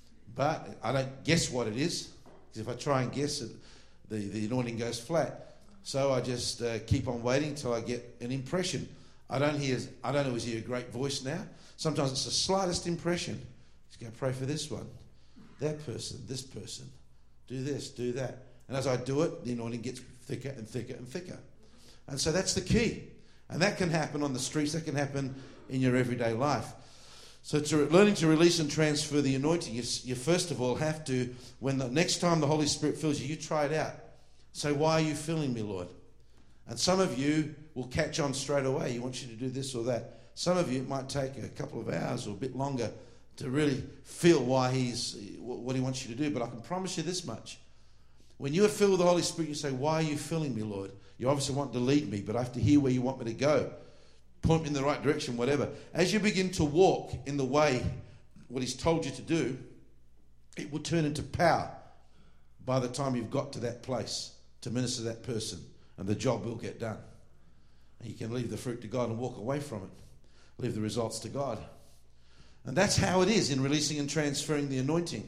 But I don't guess what it is, because if I try and guess it, the, the anointing goes flat. So I just uh, keep on waiting till I get an impression. I don't hear. I don't always hear a great voice now. Sometimes it's the slightest impression. Just go pray for this one, that person, this person. Do this, do that. And as I do it, the anointing gets thicker and thicker and thicker. And so that's the key. And that can happen on the streets. That can happen in your everyday life. So to learning to release and transfer the anointing, you, you first of all have to, when the next time the Holy Spirit fills you, you try it out. Say, why are you filling me, Lord? And some of you will catch on straight away. He wants you to do this or that. Some of you, it might take a couple of hours or a bit longer to really feel why he's, what he wants you to do. But I can promise you this much. When you are filled with the Holy Spirit, you say, why are you filling me, Lord? You obviously want to lead me, but I have to hear where you want me to go. Point me in the right direction, whatever. As you begin to walk in the way, what he's told you to do, it will turn into power by the time you've got to that place to minister to that person, and the job will get done. And you can leave the fruit to God and walk away from it. Leave the results to God. And that's how it is in releasing and transferring the anointing.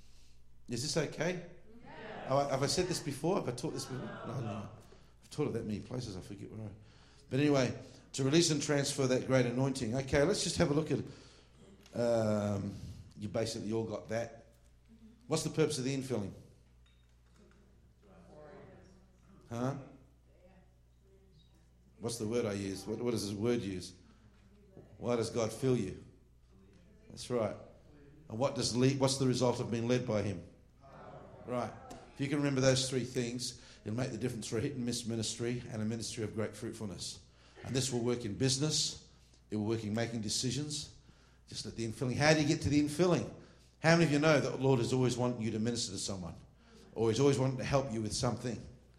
Is this okay? Yeah. Have I said this before? Have I taught this before? No, no. I've taught it that many places, I forget where I... But anyway, to release and transfer that great anointing. Okay, let's just have a look at... Um, you basically all got that. What's the purpose of the infilling? Huh? What's the word I use? What, what does this word use? Why does God fill you? That's right. And what does lead, what's the result of being led by him? Right. If you can remember those three things, it'll make the difference for a hit and miss ministry and a ministry of great fruitfulness. And this will work in business. It will work in making decisions. Just at the infilling. How do you get to the infilling? How many of you know that the Lord has always wanted you to minister to someone? Or he's always wanted to help you with something?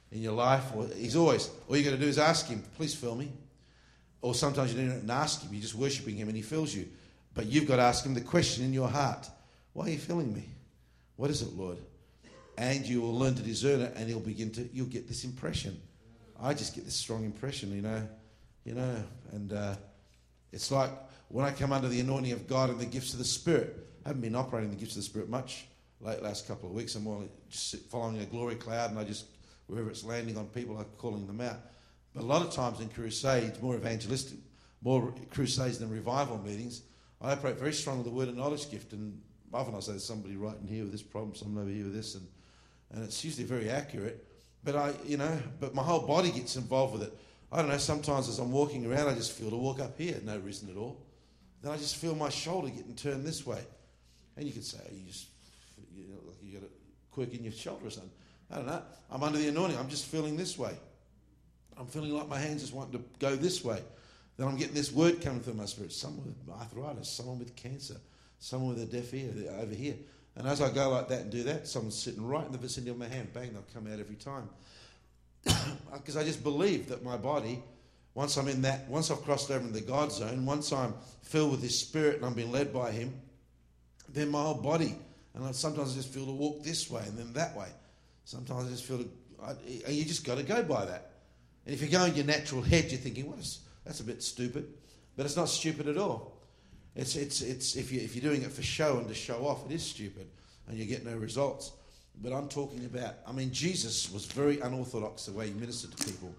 in your life. Or he's always, all you got to do is ask him, please fill me. Or sometimes you don't even ask him, you're just worshipping him and he fills you. But you've got to ask him the question in your heart, why are you filling me? What is it, Lord? And you will learn to discern it, and you'll begin to, you'll get this impression. I just get this strong impression, you know, you know, and uh, it's like when I come under the anointing of God and the gifts of the Spirit. I haven't been operating the gifts of the Spirit much late last couple of weeks. I'm more just following a glory cloud, and I just, wherever it's landing on people, I'm calling them out. But a lot of times in crusades, more evangelistic, more crusades than revival meetings, I operate very strong with the word and knowledge gift, and often I say there's somebody right in here with this problem, someone over here with this, and, and it's usually very accurate. But I, you know, but my whole body gets involved with it. I don't know, sometimes as I'm walking around, I just feel to walk up here, no reason at all. Then I just feel my shoulder getting turned this way. And you could say, you just, you know, like you got a quirk in your shoulder or something. I don't know. I'm under the anointing. I'm just feeling this way. I'm feeling like my hands just wanting to go this way. Then I'm getting this word coming through my spirit. Someone with arthritis, someone with cancer, someone with a deaf ear over here. And as I go like that and do that, someone's sitting right in the vicinity of my hand. Bang, they'll come out every time. Because I just believe that my body, once I'm in that, once I've crossed over into the God zone, once I'm filled with His Spirit and I'm being led by Him, then my whole body, and I, sometimes I just feel to walk this way and then that way. Sometimes I just feel to, I, and you just got to go by that. And if you go in your natural head, you're thinking, what is, that's a bit stupid. But it's not stupid at all. It's, it's, it's, if, you, if you're doing it for show and to show off, it is stupid, and you get no results. But I'm talking about, I mean, Jesus was very unorthodox the way He ministered to people.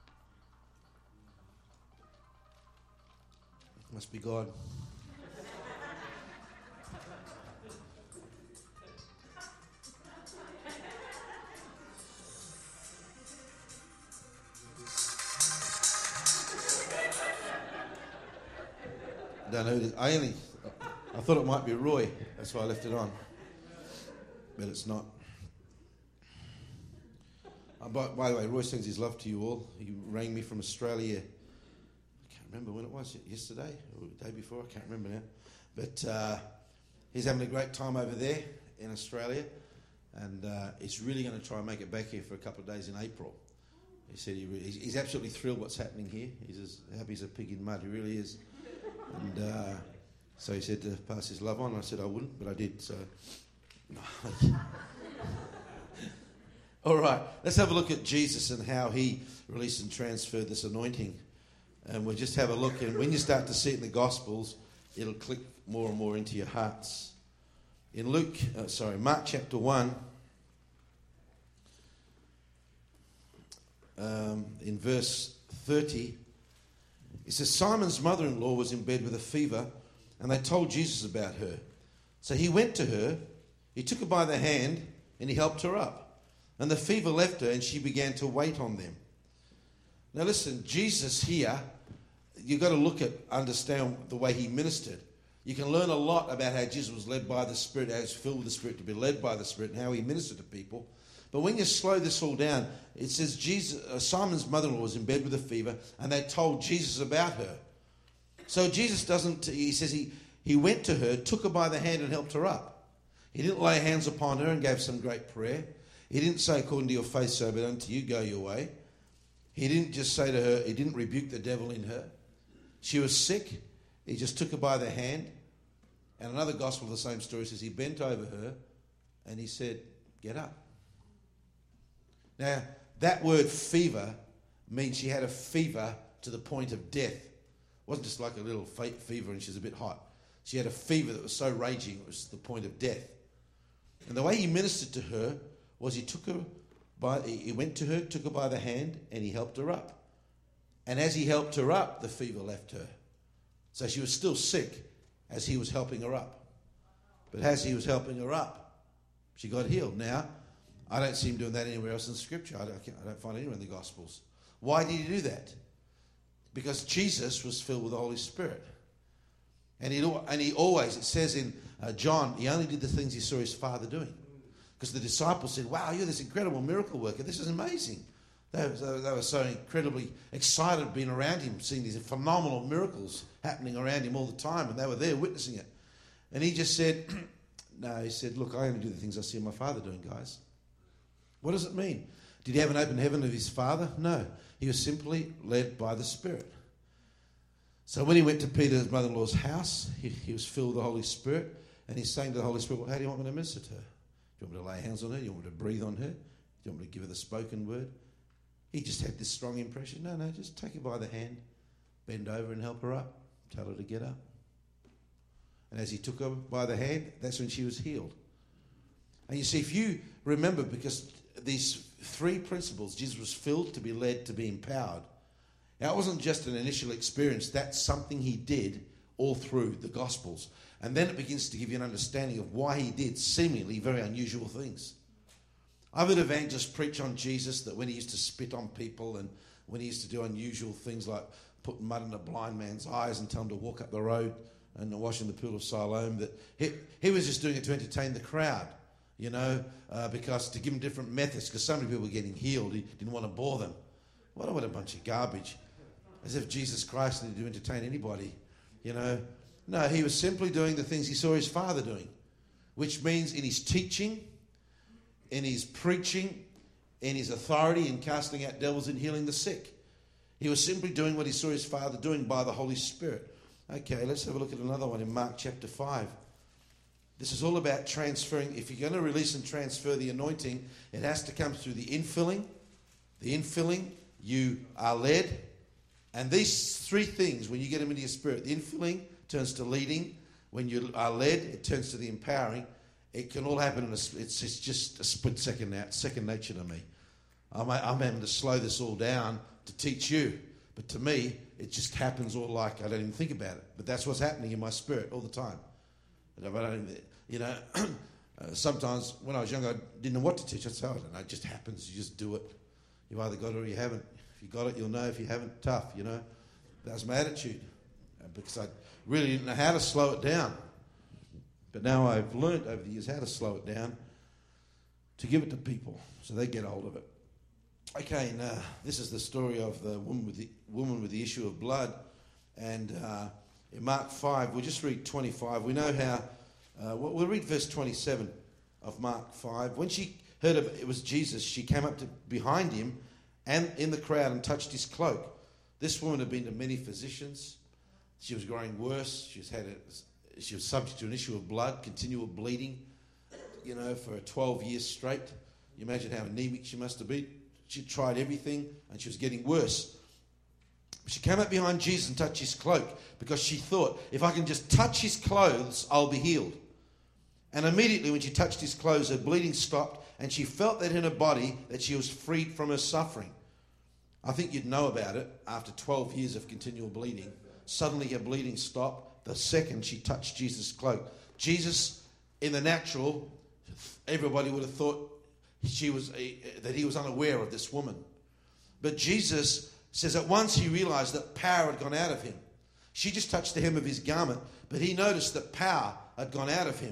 Must be God. I don't know who it is. I only, I thought it might be Roy. That's why I left it on. But it's not. Uh, by, by the way, Roy sends his love to you all. He rang me from Australia. I can't remember when it was, yesterday or the day before, I can't remember now. But uh, he's having a great time over there in Australia, and uh, he's really going to try and make it back here for a couple of days in April. He said he really, he's, he's absolutely thrilled what's happening here. He's as happy as a pig in mud, he really is. And uh, so he said to pass his love on. I said I wouldn't, but I did, so... All right, let's have a look at Jesus and how He released and transferred this anointing. And we'll just have a look, and when you start to see it in the Gospels, it'll click more and more into your hearts. In Luke, uh, sorry, Mark chapter one, um, in verse thirty, it says, Simon's mother-in-law was in bed with a fever, and they told Jesus about her. So He went to her, He took her by the hand, and He helped her up. And the fever left her, and she began to wait on them. Now listen, Jesus here, you've got to look at, understand the way He ministered. You can learn a lot about how Jesus was led by the Spirit, how He was filled with the Spirit to be led by the Spirit, and how He ministered to people. But when you slow this all down, it says Jesus, uh, Simon's mother-in-law was in bed with a fever, and they told Jesus about her. So Jesus doesn't, he says he, he went to her, took her by the hand and helped her up. He didn't lay hands upon her and gave some great prayer. He didn't say, according to your faith, so be unto you, go your way. He didn't just say to her, he didn't rebuke the devil in her. She was sick. He just took her by the hand. And another gospel of the same story says he bent over her and he said, get up. Now, that word fever means she had a fever to the point of death. It wasn't just like a little fever and she's a bit hot. She had a fever that was so raging it was the point of death. And the way he ministered to her was he took her by, he went to her, took her by the hand, and he helped her up. And as he helped her up, the fever left her. So she was still sick as he was helping her up. But as he was helping her up, she got healed. Now, I don't see him doing that anywhere else in Scripture. I don't, I don't find it anywhere in the Gospels. Why did he do that? Because Jesus was filled with the Holy Spirit. And he, and he always, it says in uh, John, he only did the things he saw his Father doing. Because the disciples said, wow, you're this incredible miracle worker. This is amazing. They were, they were so incredibly excited being around him, seeing these phenomenal miracles happening around him all the time. And they were there witnessing it. And he just said, no, he said, look, I only do the things I see my Father doing, guys. What does it mean? Did he have an open heaven of his Father? No. He was simply led by the Spirit. So when he went to Peter's mother-in-law's house, he, he was filled with the Holy Spirit, and he's saying to the Holy Spirit, well, how do you want me to minister to her? Do you want me to lay hands on her? Do you want me to breathe on her? Do you want me to give her the spoken word? He just had this strong impression. No, no, just take her by the hand, bend over and help her up. Tell her to get up. And as he took her by the hand, that's when she was healed. And you see, if you remember, because these three principles, Jesus was filled, to be led, to be empowered. Now, it wasn't just an initial experience. That's something he did all through the Gospels. And then it begins to give you an understanding of why he did seemingly very unusual things. I've heard evangelists preach on Jesus, that when he used to spit on people and when he used to do unusual things like put mud in a blind man's eyes and tell him to walk up the road and wash in the pool of Siloam, that he, he was just doing it to entertain the crowd, you know, uh, because to give them different methods, because so many people were getting healed, he didn't want to bore them. What, what a bunch of garbage. As if Jesus Christ needed to entertain anybody, you know. No, he was simply doing the things he saw his Father doing, which means in his teaching, in his preaching, in his authority in casting out devils and healing the sick. He was simply doing what he saw his Father doing by the Holy Spirit. Okay, let's have a look at another one in Mark chapter five. This is all about transferring. If you're going to release and transfer the anointing, it has to come through the infilling. The infilling, you are led. And these three things, when you get them into your spirit, the infilling turns to leading. When you are led, it turns to the empowering. It can all happen in a, it's, it's just a split second now. It's second nature to me. I'm, I'm having to slow this all down to teach you. But to me, it just happens all like I don't even think about it. But that's what's happening in my spirit all the time. And I don't even, you know, uh, sometimes when I was younger, I didn't know what to teach. I'd say, I don't know, it just happens. You just do it. You've either got it or you haven't. If you got it, you'll know. If you haven't, tough, you know. That was my attitude. Uh, because I really didn't know how to slow it down. But now I've learned over the years how to slow it down to give it to people so they get hold of it. Okay, now this is the story of the woman with the woman with the issue of blood. And uh, in Mark five, we'll just read twenty-five. We know how, uh, we'll read verse twenty-seven of Mark five. When she heard of it was Jesus, she came up to behind him and in the crowd and touched his cloak. This woman had been to many physicians. She was growing worse. She was had a, she was subject to an issue of blood, continual bleeding, you know, for twelve years straight. You imagine how anemic she must have been. She tried everything and she was getting worse. She came up behind Jesus and touched his cloak because she thought, if I can just touch his clothes, I'll be healed. And immediately when she touched his clothes, her bleeding stopped and she felt that in her body that she was freed from her suffering. I think you'd know about it after twelve years of continual bleeding. Suddenly her bleeding stopped the second she touched Jesus' cloak. Jesus, in the natural, everybody would have thought she was that he was unaware of this woman. But Jesus says at once he realized that power had gone out of him. She just touched the hem of his garment, but he noticed that power had gone out of him.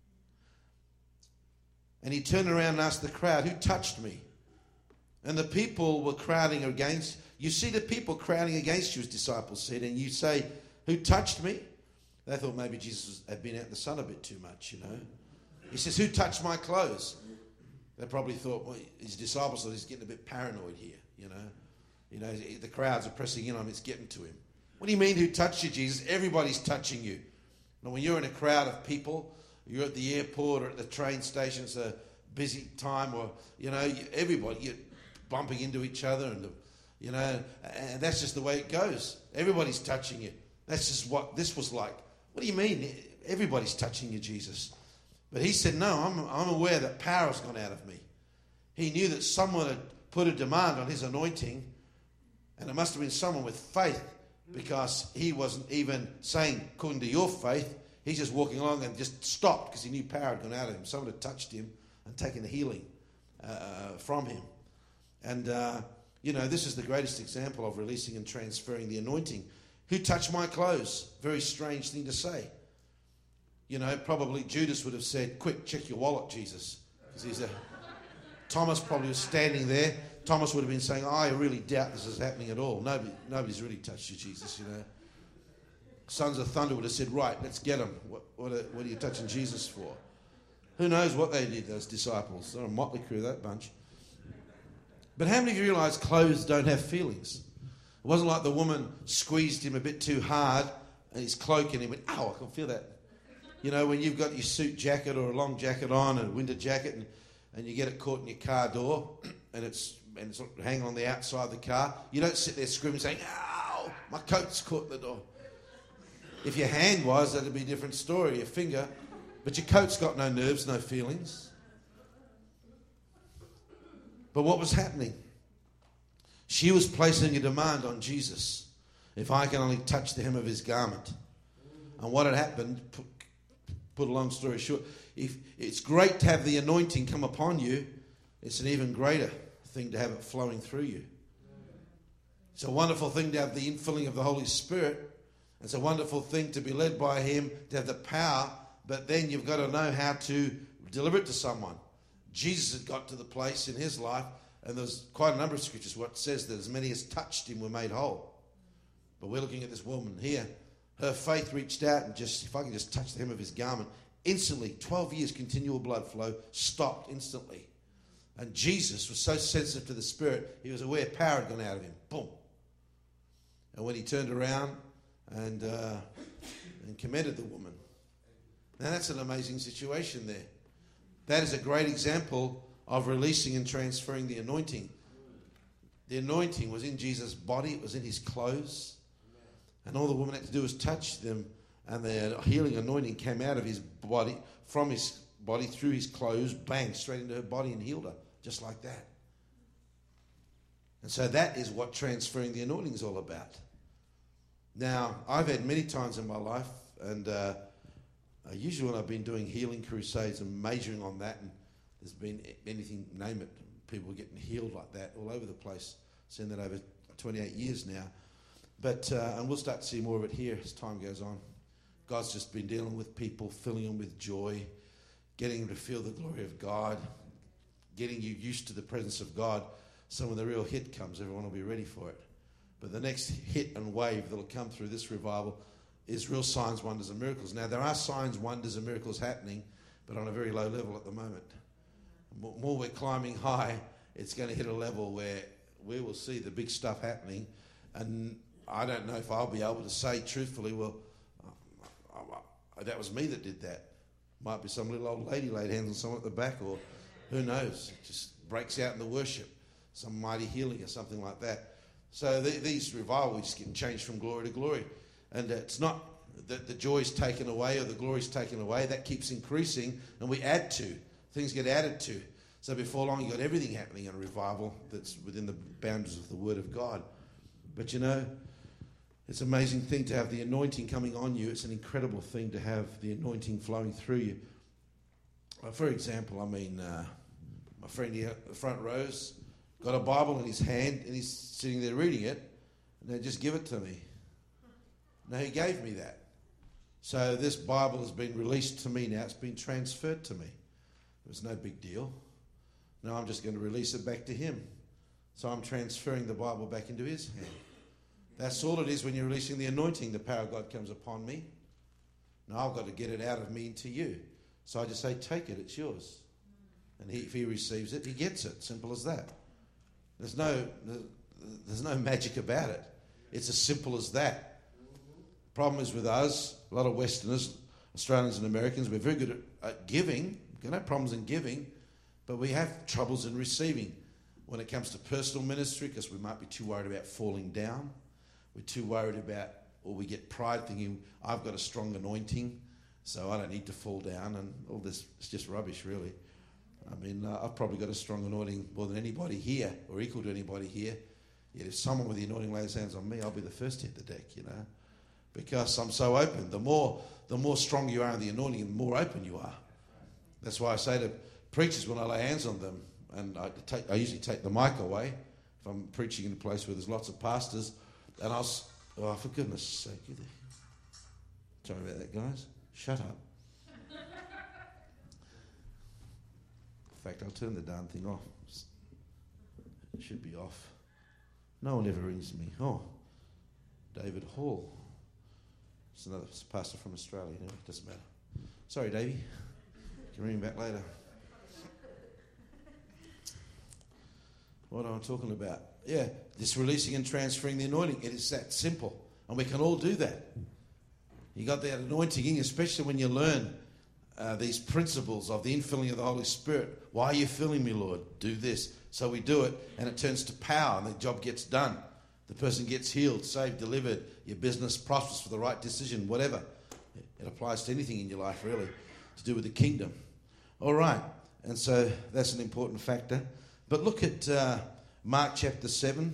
And he turned around and asked the crowd, who touched me? And the people were crowding against. You see the people crowding against you, his disciples said, and you say, who touched me? They thought maybe Jesus had been out in the sun a bit too much, you know. He says, who touched my clothes? They probably thought, well, his disciples thought he's getting a bit paranoid here, you know. You know, the crowds are pressing in on him, it's getting to him. What do you mean, who touched you, Jesus? Everybody's touching you. Now, when you're in a crowd of people, you're at the airport or at the train station, it's a busy time, or, you know, everybody, you're bumping into each other, and, the, you know, and that's just the way it goes. Everybody's touching you. That's just what this was like. What do you mean? Everybody's touching you, Jesus. But he said, no, I'm, I'm aware that power has gone out of me. He knew that someone had put a demand on his anointing, and it must have been someone with faith, because he wasn't even saying, according to your faith, he's just walking along and just stopped because he knew power had gone out of him. Someone had touched him and taken the healing uh, from him. And, uh, you know, this is the greatest example of releasing and transferring the anointing. Who touched my clothes? Very strange thing to say. You know, probably Judas would have said, quick, check your wallet, Jesus. Because he's a... Thomas probably was standing there. Thomas would have been saying, oh, I really doubt this is happening at all. Nobody, nobody's really touched you, Jesus, you know. Sons of Thunder would have said, right, let's get them. What, what, are, what are you touching Jesus for? Who knows what they did, those disciples? They're a motley crew, that bunch. But how many of you realise clothes don't have feelings? It wasn't like the woman squeezed him a bit too hard and his cloak and he went, ow, I can feel that. You know, when you've got your suit jacket or a long jacket on and a winter jacket and, and you get it caught in your car door and it's, and it's hanging on the outside of the car, you don't sit there screaming saying, ow, my coat's caught in the door. If your hand was, that'd be a different story, your finger. But your coat's got no nerves, no feelings. But what was happening? She was placing a demand on Jesus. If I can only touch the hem of his garment. And what had happened, put, put a long story short, if it's great to have the anointing come upon you, it's an even greater thing to have it flowing through you. It's a wonderful thing to have the infilling of the Holy Spirit. It's a wonderful thing to be led by him, to have the power, but then you've got to know how to deliver it to someone. Jesus had got to the place in his life, and there's quite a number of scriptures what says that as many as touched him were made whole. But we're looking at this woman here. Her faith reached out and just, if I can just touch the hem of his garment, instantly, twelve years continual blood flow stopped instantly. And Jesus was so sensitive to the Spirit, he was aware power had gone out of him. Boom. And when he turned around and, uh, and commended the woman. Now that's an amazing situation there. That is a great example of releasing and transferring the anointing. The anointing was in Jesus' body. It was in his clothes. And all the woman had to do was touch them, and the healing anointing came out of his body, from his body, through his clothes, bang, straight into her body and healed her, just like that. And so that is what transferring the anointing is all about. Now, I've had many times in my life, and uh, usually when I've been doing healing crusades and majoring on that, and there's been anything, name it, people getting healed like that all over the place. I've seen that over twenty-eight years now. But, uh, and we'll start to see more of it here as time goes on. God's just been dealing with people, filling them with joy, getting them to feel the glory of God, getting you used to the presence of God. So when the real hit comes, everyone will be ready for it. But the next hit and wave that will come through this revival is real signs, wonders, and miracles. Now, there are signs, wonders, and miracles happening, but on a very low level at the moment. The more we're climbing high, it's going to hit a level where we will see the big stuff happening. And I don't know if I'll be able to say truthfully, well, uh, uh, that was me that did that. Might be some little old lady laid hands on someone at the back, or who knows, it just breaks out in the worship, some mighty healing or something like that. So the, these revivals are just getting changed from glory to glory. And it's not that the joy is taken away or the glory is taken away. That keeps increasing, and we add to. Things get added to. So before long, you've got everything happening in a revival that's within the boundaries of the Word of God. But you know, it's an amazing thing to have the anointing coming on you. It's an incredible thing to have the anointing flowing through you. Uh, for example, I mean, uh, my friend here at the front row's got a Bible in his hand, and he's sitting there reading it, and they just give it to me. No, he gave me that. So this Bible has been released to me now. It's been transferred to me. It was no big deal. Now I'm just going to release it back to him. So I'm transferring the Bible back into his hand. That's all it is when you're releasing the anointing. The power of God comes upon me. Now I've got to get it out of me into you. So I just say, take it, it's yours. And he, if he receives it, he gets it. Simple as that. There's no, there's no magic about it. It's as simple as that. Problem is with us, a lot of Westerners, Australians and Americans, we're very good at, at giving. We've got no problems in giving, but we have troubles in receiving. When it comes to personal ministry, because we might be too worried about falling down. We're too worried about, or we get pride thinking, I've got a strong anointing, so I don't need to fall down, and all this is just rubbish, really. I mean, uh, I've probably got a strong anointing more than anybody here, or equal to anybody here. Yet if someone with the anointing lays hands on me, I'll be the first to hit the deck, you know, because I'm so open. The more, the more strong you are in the anointing, the more open you are. That's why I say to preachers when I lay hands on them, and I, take, I usually take the mic away if I'm preaching in a place where there's lots of pastors, and I'll, oh, for goodness sake, you there. Sorry about that, guys. Shut up. In fact, I'll turn the darn thing off. It should be off. No one ever rings me. Oh, David Hall. It's another pastor from Australia. Anyway, it doesn't matter. Sorry, Davey. You can ring him back later. What am I talking about? Yeah, just releasing and transferring the anointing. It is that simple. And we can all do that. You got that anointing in you, especially when you learn uh, these principles of the infilling of the Holy Spirit. Why are you filling me, Lord? Do this. So we do it, and it turns to power, and the job gets done. The person gets healed, saved, delivered. Your business prospers for the right decision, whatever. It applies to anything in your life, really, to do with the kingdom. All right, and so that's an important factor. But look at uh, Mark chapter seven.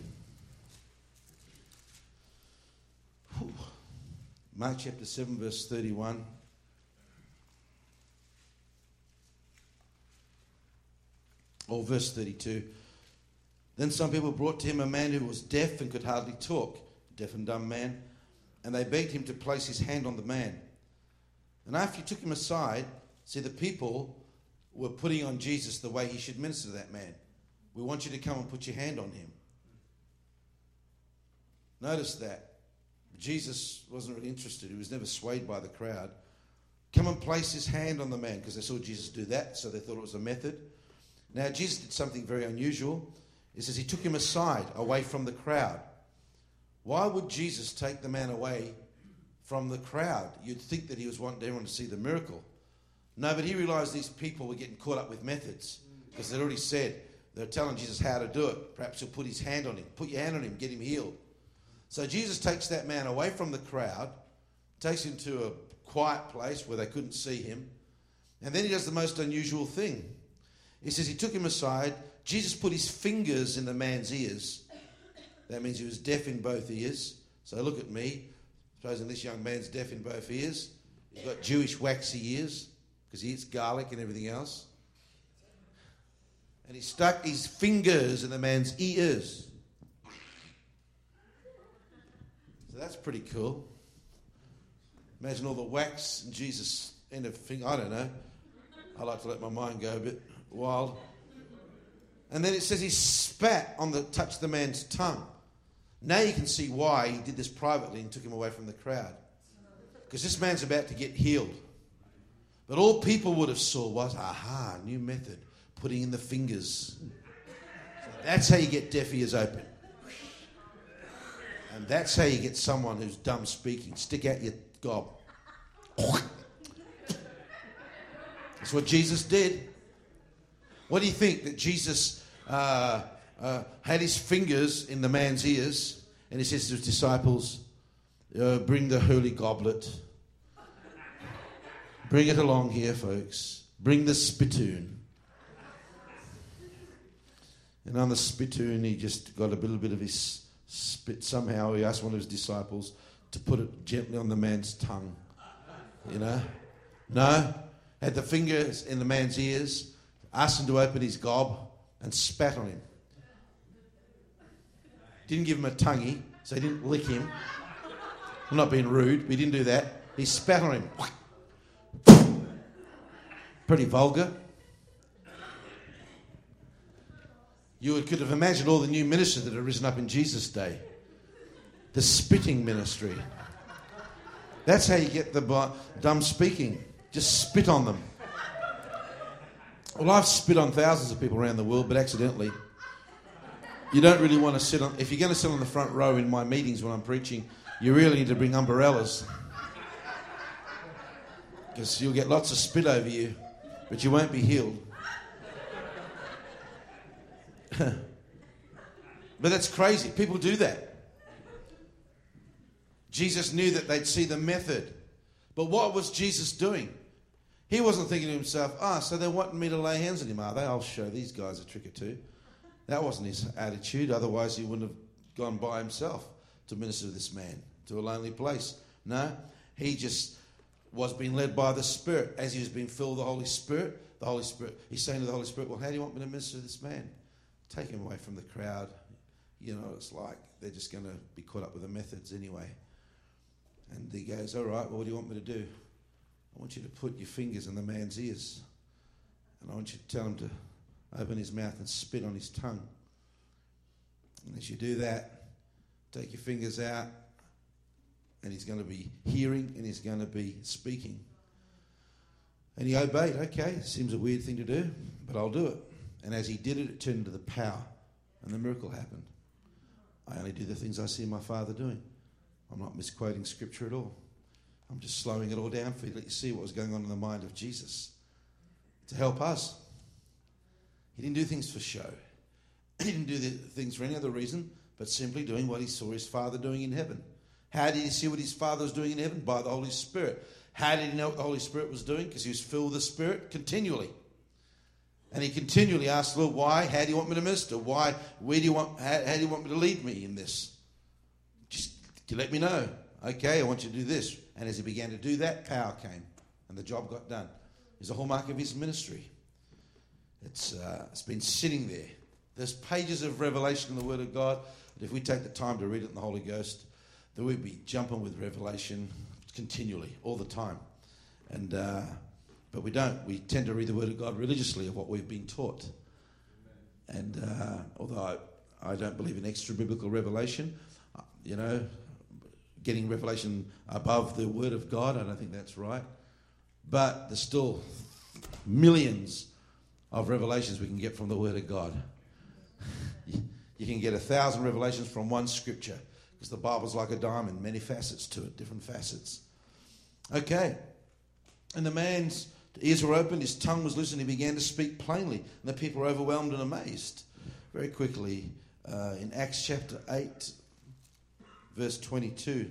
Whew. Mark chapter seven, verse thirty-one. Or verse thirty-two. Then some people brought to him a man who was deaf and could hardly talk, deaf and dumb man, and they begged him to place his hand on the man. And after he took him aside, see, the people were putting on Jesus the way he should minister to that man. We want you to come and put your hand on him. Notice that. Jesus wasn't really interested. He was never swayed by the crowd. Come and place his hand on the man, because they saw Jesus do that, so they thought it was a method. Now, Jesus did something very unusual. It says he took him aside, away from the crowd. Why would Jesus take the man away from the crowd? You'd think that he was wanting everyone to see the miracle. No, but he realized these people were getting caught up with methods, because they'd already said, they were telling Jesus how to do it. Perhaps he'll put his hand on him. Put your hand on him, get him healed. So Jesus takes that man away from the crowd, takes him to a quiet place where they couldn't see him, and then he does the most unusual thing. He says he took him aside. Jesus put his fingers in the man's ears. That means he was deaf in both ears. So look at me. Supposing this young man's deaf in both ears. He's got Jewish waxy ears because he eats garlic and everything else. And he stuck his fingers in the man's ears. So that's pretty cool. Imagine all the wax and Jesus in a finger. I don't know. I like to let my mind go a bit wild. And then it says he spat on the, touched the man's tongue. Now you can see why he did this privately and took him away from the crowd. Because this man's about to get healed. But all people would have saw was, aha, new method, putting in the fingers. So that's how you get deaf ears open. And that's how you get someone who's dumb speaking. Stick out your gob. That's what Jesus did. What do you think? That Jesus uh, uh, had his fingers in the man's ears, and he says to his disciples, uh, bring the holy goblet. Bring it along here, folks. Bring the spittoon. And on the spittoon, he just got a little bit of his spit. Somehow he asked one of his disciples to put it gently on the man's tongue. You know? No. Had the fingers in the man's ears, asked him to open his gob, and spat on him. Didn't give him a tonguey, so he didn't lick him. I'm not being rude, but he didn't do that. He spat on him. Pretty vulgar. You could have imagined all the new ministers that had risen up in Jesus' day. The spitting ministry. That's how you get the dumb speaking. Just spit on them. Well, I've spit on thousands of people around the world, but accidentally. You don't really want to sit on... If you're going to sit on the front row in my meetings when I'm preaching, you really need to bring umbrellas. Because you'll get lots of spit over you, but you won't be healed. But that's crazy. People do that. Jesus knew that they'd see the method. But what was Jesus doing? He wasn't thinking to himself, ah, oh, so they're wanting me to lay hands on him, are they? I'll show these guys a trick or two. That wasn't his attitude. Otherwise, he wouldn't have gone by himself to minister to this man, to a lonely place. No, he just was being led by the Spirit. As he was being filled with the Holy Spirit, the Holy Spirit, he's saying to the Holy Spirit, well, how do you want me to minister to this man? Take him away from the crowd. You know, it's like they're just going to be caught up with the methods anyway. And he goes, all right, well, what do you want me to do? I want you to put your fingers in the man's ears. And I want you to tell him to open his mouth and spit on his tongue. And as you do that, take your fingers out, and he's going to be hearing and he's going to be speaking. And he obeyed. Okay, seems a weird thing to do, but I'll do it. And as he did it, it turned into the power And the miracle happened. I only do the things I see my Father doing. I'm not misquoting Scripture at all. I'm just slowing it all down for you to let you see what was going on in the mind of Jesus to help us. He didn't do things for show. He didn't do the things for any other reason, but simply doing what he saw his Father doing in heaven. How did he see what his Father was doing in heaven? By the Holy Spirit. How did he know what the Holy Spirit was doing? Because he was filled with the Spirit continually. And he continually asked, Lord, why? How do you want me to minister? Why? Where do you want? How, how do you want me to lead me in this? Just to let me know. Okay, I want you to do this. And as he began to do that, power came, and the job got done. It's a hallmark of his ministry. It's uh, it's been sitting there. There's pages of revelation in the Word of God. But if we take the time to read it in the Holy Ghost, then we'd be jumping with revelation continually, all the time. And uh, but we don't. We tend to read the Word of God religiously of what we've been taught. And uh, although I, I don't believe in extra biblical revelation, uh, you know, getting revelation above the Word of God, I don't think that's right. But there's still millions of revelations we can get from the Word of God. You can get a thousand revelations from one scripture, because the Bible's like a diamond, many facets to it, different facets. Okay. And the man's ears were opened, his tongue was loosed, and he began to speak plainly. And the people were overwhelmed and amazed. Very quickly, uh, in Acts chapter eight, verse twenty-two.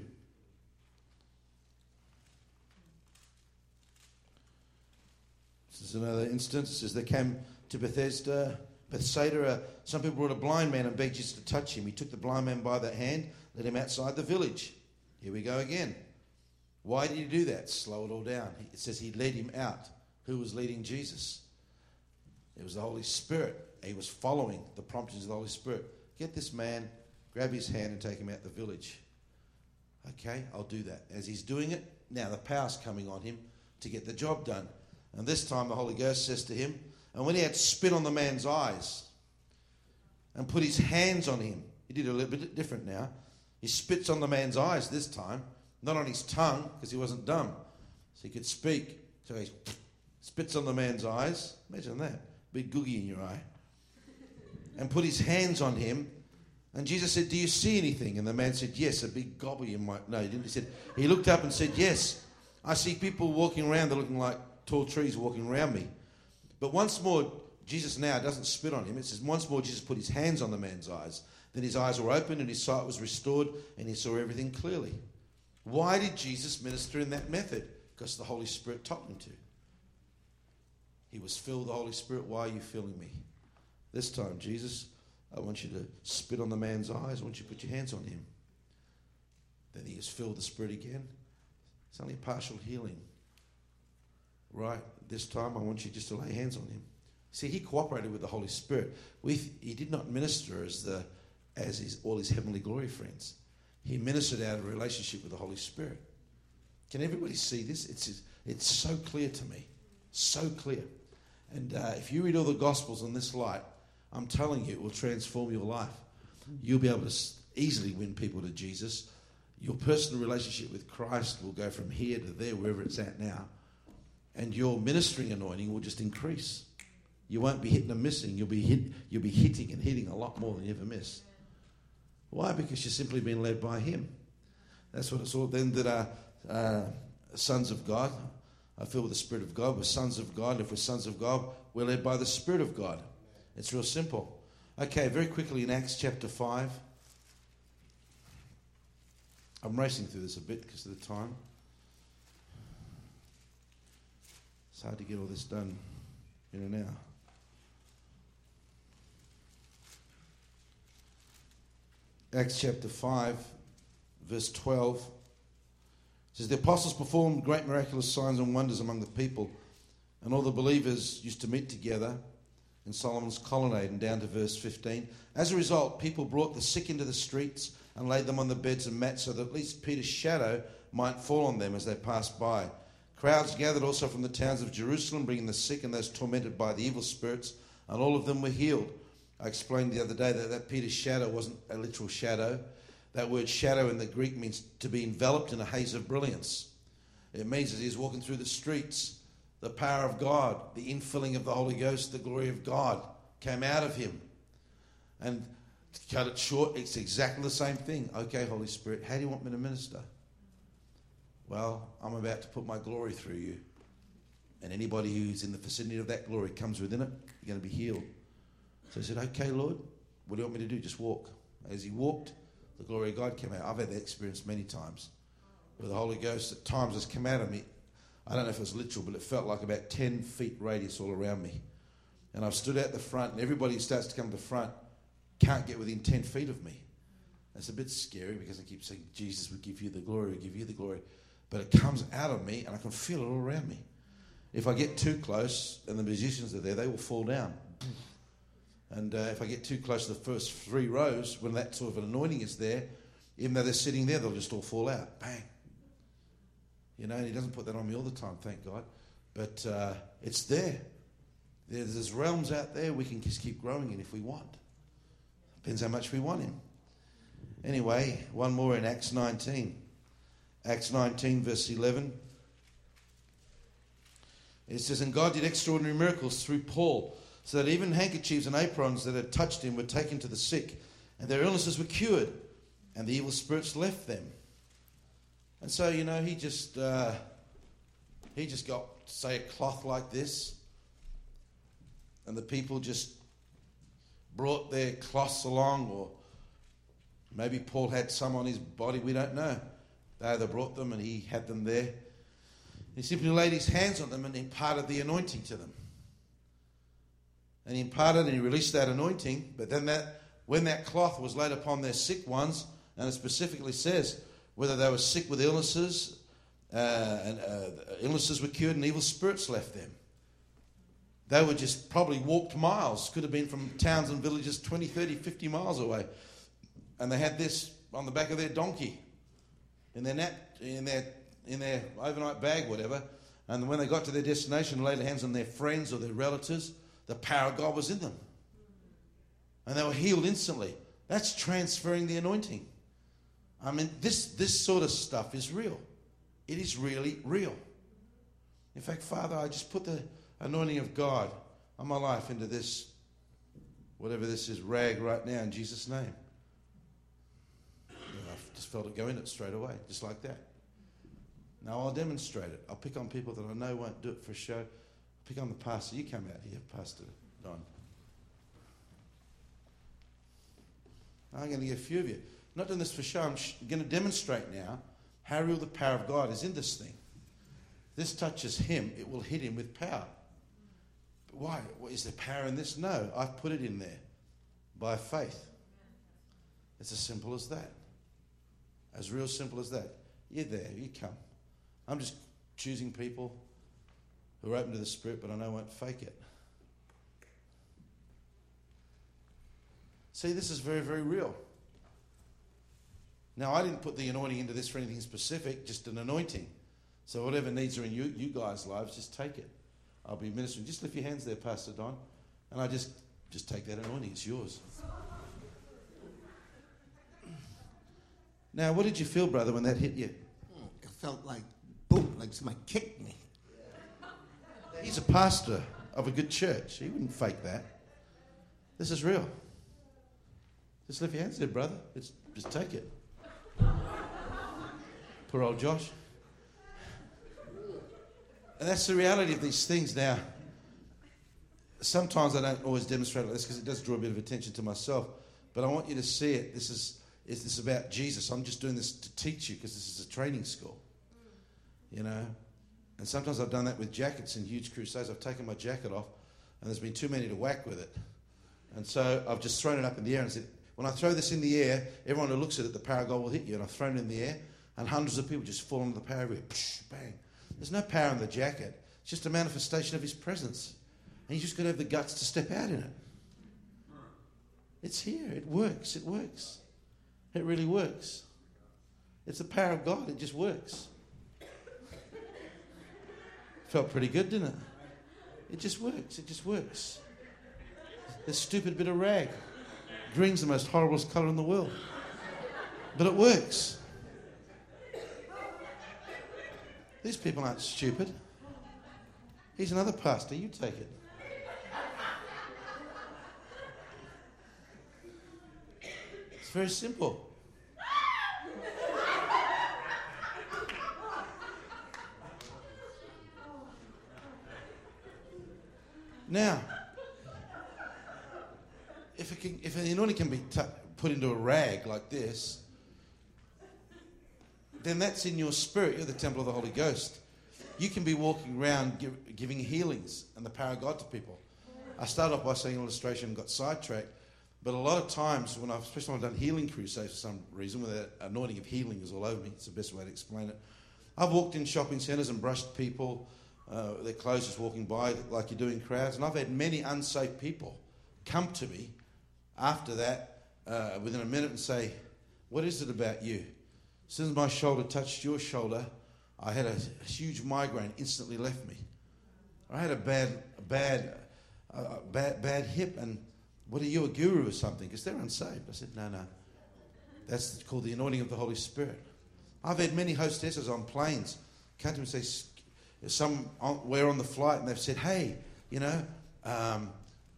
This is another instance. It says, they came to Bethesda, Bethsaida. Uh, some people brought a blind man and begged Jesus to touch him. He took the blind man by the hand, led him outside the village. Here we go again. Why did he do that? Slow it all down. It says he led him out. Who was leading Jesus? It was the Holy Spirit. He was following the promptings of the Holy Spirit. Get this man, grab his hand and take him out the village. Okay, I'll do that. As he's doing it, now the power's coming on him to get the job done. And this time the Holy Ghost says to him, and when he had spit on the man's eyes and put his hands on him, he did a little bit different now. He spits on the man's eyes this time, not on his tongue, because he wasn't dumb. So he could speak. So he spits on the man's eyes. Imagine that. Big googie in your eye. And put his hands on him. And Jesus said, do you see anything? And the man said, yes, a big gobby in my... No, he didn't. He said, he looked up and said, yes, I see people walking around. They're looking like tall trees walking around me. But once more, Jesus now doesn't spit on him. It says, once more, Jesus put his hands on the man's eyes. Then his eyes were opened and his sight was restored and he saw everything clearly. Why did Jesus minister in that method? Because the Holy Spirit taught him to. He was filled with the Holy Spirit. Why are you filling me? This time, Jesus, I want you to spit on the man's eyes. I want you to put your hands on him. Then he is filled with the Spirit again. It's only partial healing. Right, this time I want you just to lay hands on him. See, he cooperated with the Holy Spirit. We, he did not minister as the as his, all his heavenly glory friends. He ministered out of a relationship with the Holy Spirit. Can everybody see this? It's it's so clear to me. So clear. And uh, if you read all the Gospels in this light, I'm telling you, it will transform your life. You'll be able to easily win people to Jesus. Your personal relationship with Christ will go from here to there, wherever it's at now. And your ministering anointing will just increase. You won't be hitting and missing. You'll be hit, you'll be hitting and hitting a lot more than you ever miss. Why? Because you're simply being led by him. That's what it's all. Then that are uh, sons of God, are filled with the Spirit of God. We're sons of God. And if we're sons of God, we're led by the Spirit of God. It's real simple. Okay, very quickly in Acts chapter five. I'm racing through this a bit because of the time. It's hard to get all this done in an hour. Acts chapter five, verse twelve. It says, the apostles performed great miraculous signs and wonders among the people, and all the believers used to meet together in Solomon's colonnade. And down to verse fifteen. As a result, people brought the sick into the streets and laid them on the beds and mats so that at least Peter's shadow might fall on them as they passed by. Crowds gathered also from the towns of Jerusalem, bringing the sick and those tormented by the evil spirits, and all of them were healed. I explained the other day that, that Peter's shadow wasn't a literal shadow. That word shadow in the Greek means to be enveloped in a haze of brilliance. It means that he's walking through the streets, the power of God, the infilling of the Holy Ghost, the glory of God came out of him. And To cut it short, it's exactly the same thing. Okay, Holy Spirit, how do you want me to minister? Well, I'm about to put my glory through you. And anybody who's in the vicinity of that glory comes within it, you're going to be healed. So he said, okay, Lord, what do you want me to do? Just walk. As he walked, the glory of God came out. I've had that experience many times, where the Holy Ghost at times has come out of me. I don't know if it was literal, but it felt like about ten feet radius all around me. And I've stood out the front, and everybody who starts to come to the front can't get within ten feet of me. It's a bit scary because I keep saying, Jesus will give you the glory, will give you the glory. But it comes out of me, and I can feel it all around me. If I get too close and the musicians are there, they will fall down. And uh, if I get too close to the first three rows, when that sort of an anointing is there, even though they're sitting there, they'll just all fall out. Bang. You know, and he doesn't put that on me all the time, thank God. But uh, it's there. There's, there's realms out there we can just keep growing in if we want. Depends how much we want him. Anyway, one more in Acts nineteen. Acts nineteen, verse eleven. It says, and God did extraordinary miracles through Paul, so that even handkerchiefs and aprons that had touched him were taken to the sick, and their illnesses were cured, and the evil spirits left them. And so, you know, he just uh, he just got, say, a cloth like this, and the people just brought their cloths along, or maybe Paul had some on his body, we don't know. They either brought them and he had them there. He simply laid his hands on them and imparted the anointing to them. And he imparted and he released that anointing, but then that when that cloth was laid upon their sick ones, and it specifically says whether they were sick with illnesses, uh, and uh, illnesses were cured and evil spirits left them. They were just probably walked miles, could have been from towns and villages twenty, thirty, fifty miles away. And they had this on the back of their donkey, in their nap, in their in their overnight bag, whatever. And when they got to their destination and laid their hands on their friends or their relatives, the power of God was in them. And they were healed instantly. That's transferring the anointing. I mean, this, this sort of stuff is real. It is really real. In fact, Father, I just put the anointing of God on my life into this, whatever this is, rag right now in Jesus' name. And I just felt it go in it straight away, just like that. Now I'll demonstrate it. I'll pick on people that I know won't do it for show. I'll pick on the pastor. You come out here, Pastor Don. I'm going to get a few of you. I'm not doing this for show. I'm sh- going to demonstrate now how real the power of God is in this thing. This touches him, it will hit him with power. But why? Well, is there power in this? No, I've put it in there by faith. It's as simple as that. As real simple as that. You're there, you come. I'm just choosing people who are open to the Spirit, but I know won't fake it. See, this is very, very real. Now, I didn't put the anointing into this for anything specific, just an anointing. So whatever needs are in you, you guys' lives, just take it. I'll be ministering. Just lift your hands there, Pastor Don. And I just, just take that anointing. It's yours. Now, what did you feel, brother, when that hit you? It felt like, boom, like somebody kicked me. He's a pastor of a good church. He wouldn't fake that. This is real. Just lift your hands there, brother. It's, just take it. Poor old Josh. And that's the reality of these things. Now, sometimes I don't always demonstrate like this because it does draw a bit of attention to myself. But I want you to see it. This is, is this about Jesus. I'm just doing this to teach you because this is a training school. You know? And sometimes I've done that with jackets in huge crusades. I've taken my jacket off and there's been too many to whack with it. And so I've just thrown it up in the air and said, when I throw this in the air, everyone who looks at it, the power of God will hit you. And I've thrown it in the air and hundreds of people just fall into the power of it. Psh, bang. There's no power in the jacket. It's just a manifestation of his presence. And you just got to have the guts to step out in it. It's here. It works. It works. It really works. It's the power of God. It just works. Felt pretty good, didn't it? It just works. It just works. This stupid bit of rag. Green's the most horrible colour in the world. But it works. These people aren't stupid. He's another pastor. You take it. very simple. Now, if it can, if an anointing can be t- put into a rag like this, then that's in your spirit. You're the temple of the Holy Ghost. You can be walking around give, giving healings and the power of God to people. I started off by saying an illustration and got sidetracked, but a lot of times when I've, especially when I've done healing crusades for some reason, where the anointing of healing is all over me, it's the best way to explain it. I've walked in shopping centres and brushed people, uh, their clothes just walking by like you do in crowds, and I've had many unsafe people come to me after that uh, within a minute and say, what is it about you? As soon as my shoulder touched your shoulder, I had a, a huge migraine, instantly left me. I had a bad, a bad, uh, bad, bad hip, and what are you, a guru or something? Because they're unsaved. I said, no, no. That's called the anointing of the Holy Spirit. I've had many hostesses on planes come to me and say, some on, we're on the flight, and they've said, hey, you know, um,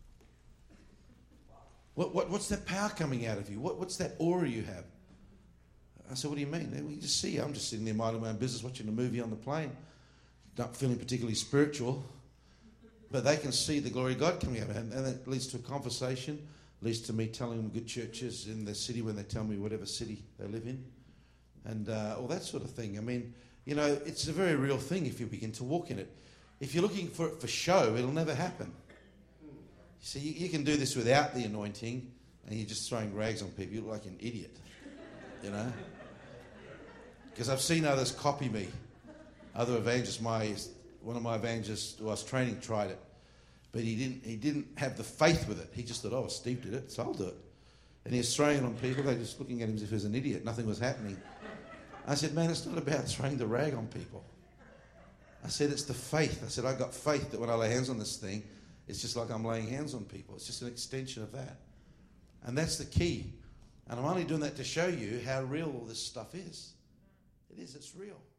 what, what, what's that power coming out of you? What, what's that aura you have? I said, what do you mean? Well, you just see, I'm just sitting there minding my own business, watching a movie on the plane, not feeling particularly spiritual, but they can see the glory of God coming out, and, and it leads to a conversation, leads to me telling them good churches in the city when they tell me whatever city they live in, and uh, all that sort of thing. I mean, you know, it's a very real thing if you begin to walk in it. If you're looking for it for show, it'll never happen. You see, you, you can do this without the anointing, and you're just throwing rags on people. You look like an idiot, you know. Because I've seen others copy me. Other evangelists, my one of my evangelists who I was training tried it, but he didn't. He didn't have the faith with it. He just thought, "Oh, Steve did it, so I'll do it." And he was throwing it on people. They were just looking at him as if he was an idiot. Nothing was happening. I said, "Man, it's not about throwing the rag on people." I said, "It's the faith." I said, "I got faith that when I lay hands on this thing, it's just like I'm laying hands on people. It's just an extension of that, and that's the key." And I'm only doing that to show you how real all this stuff is. It is, it's real.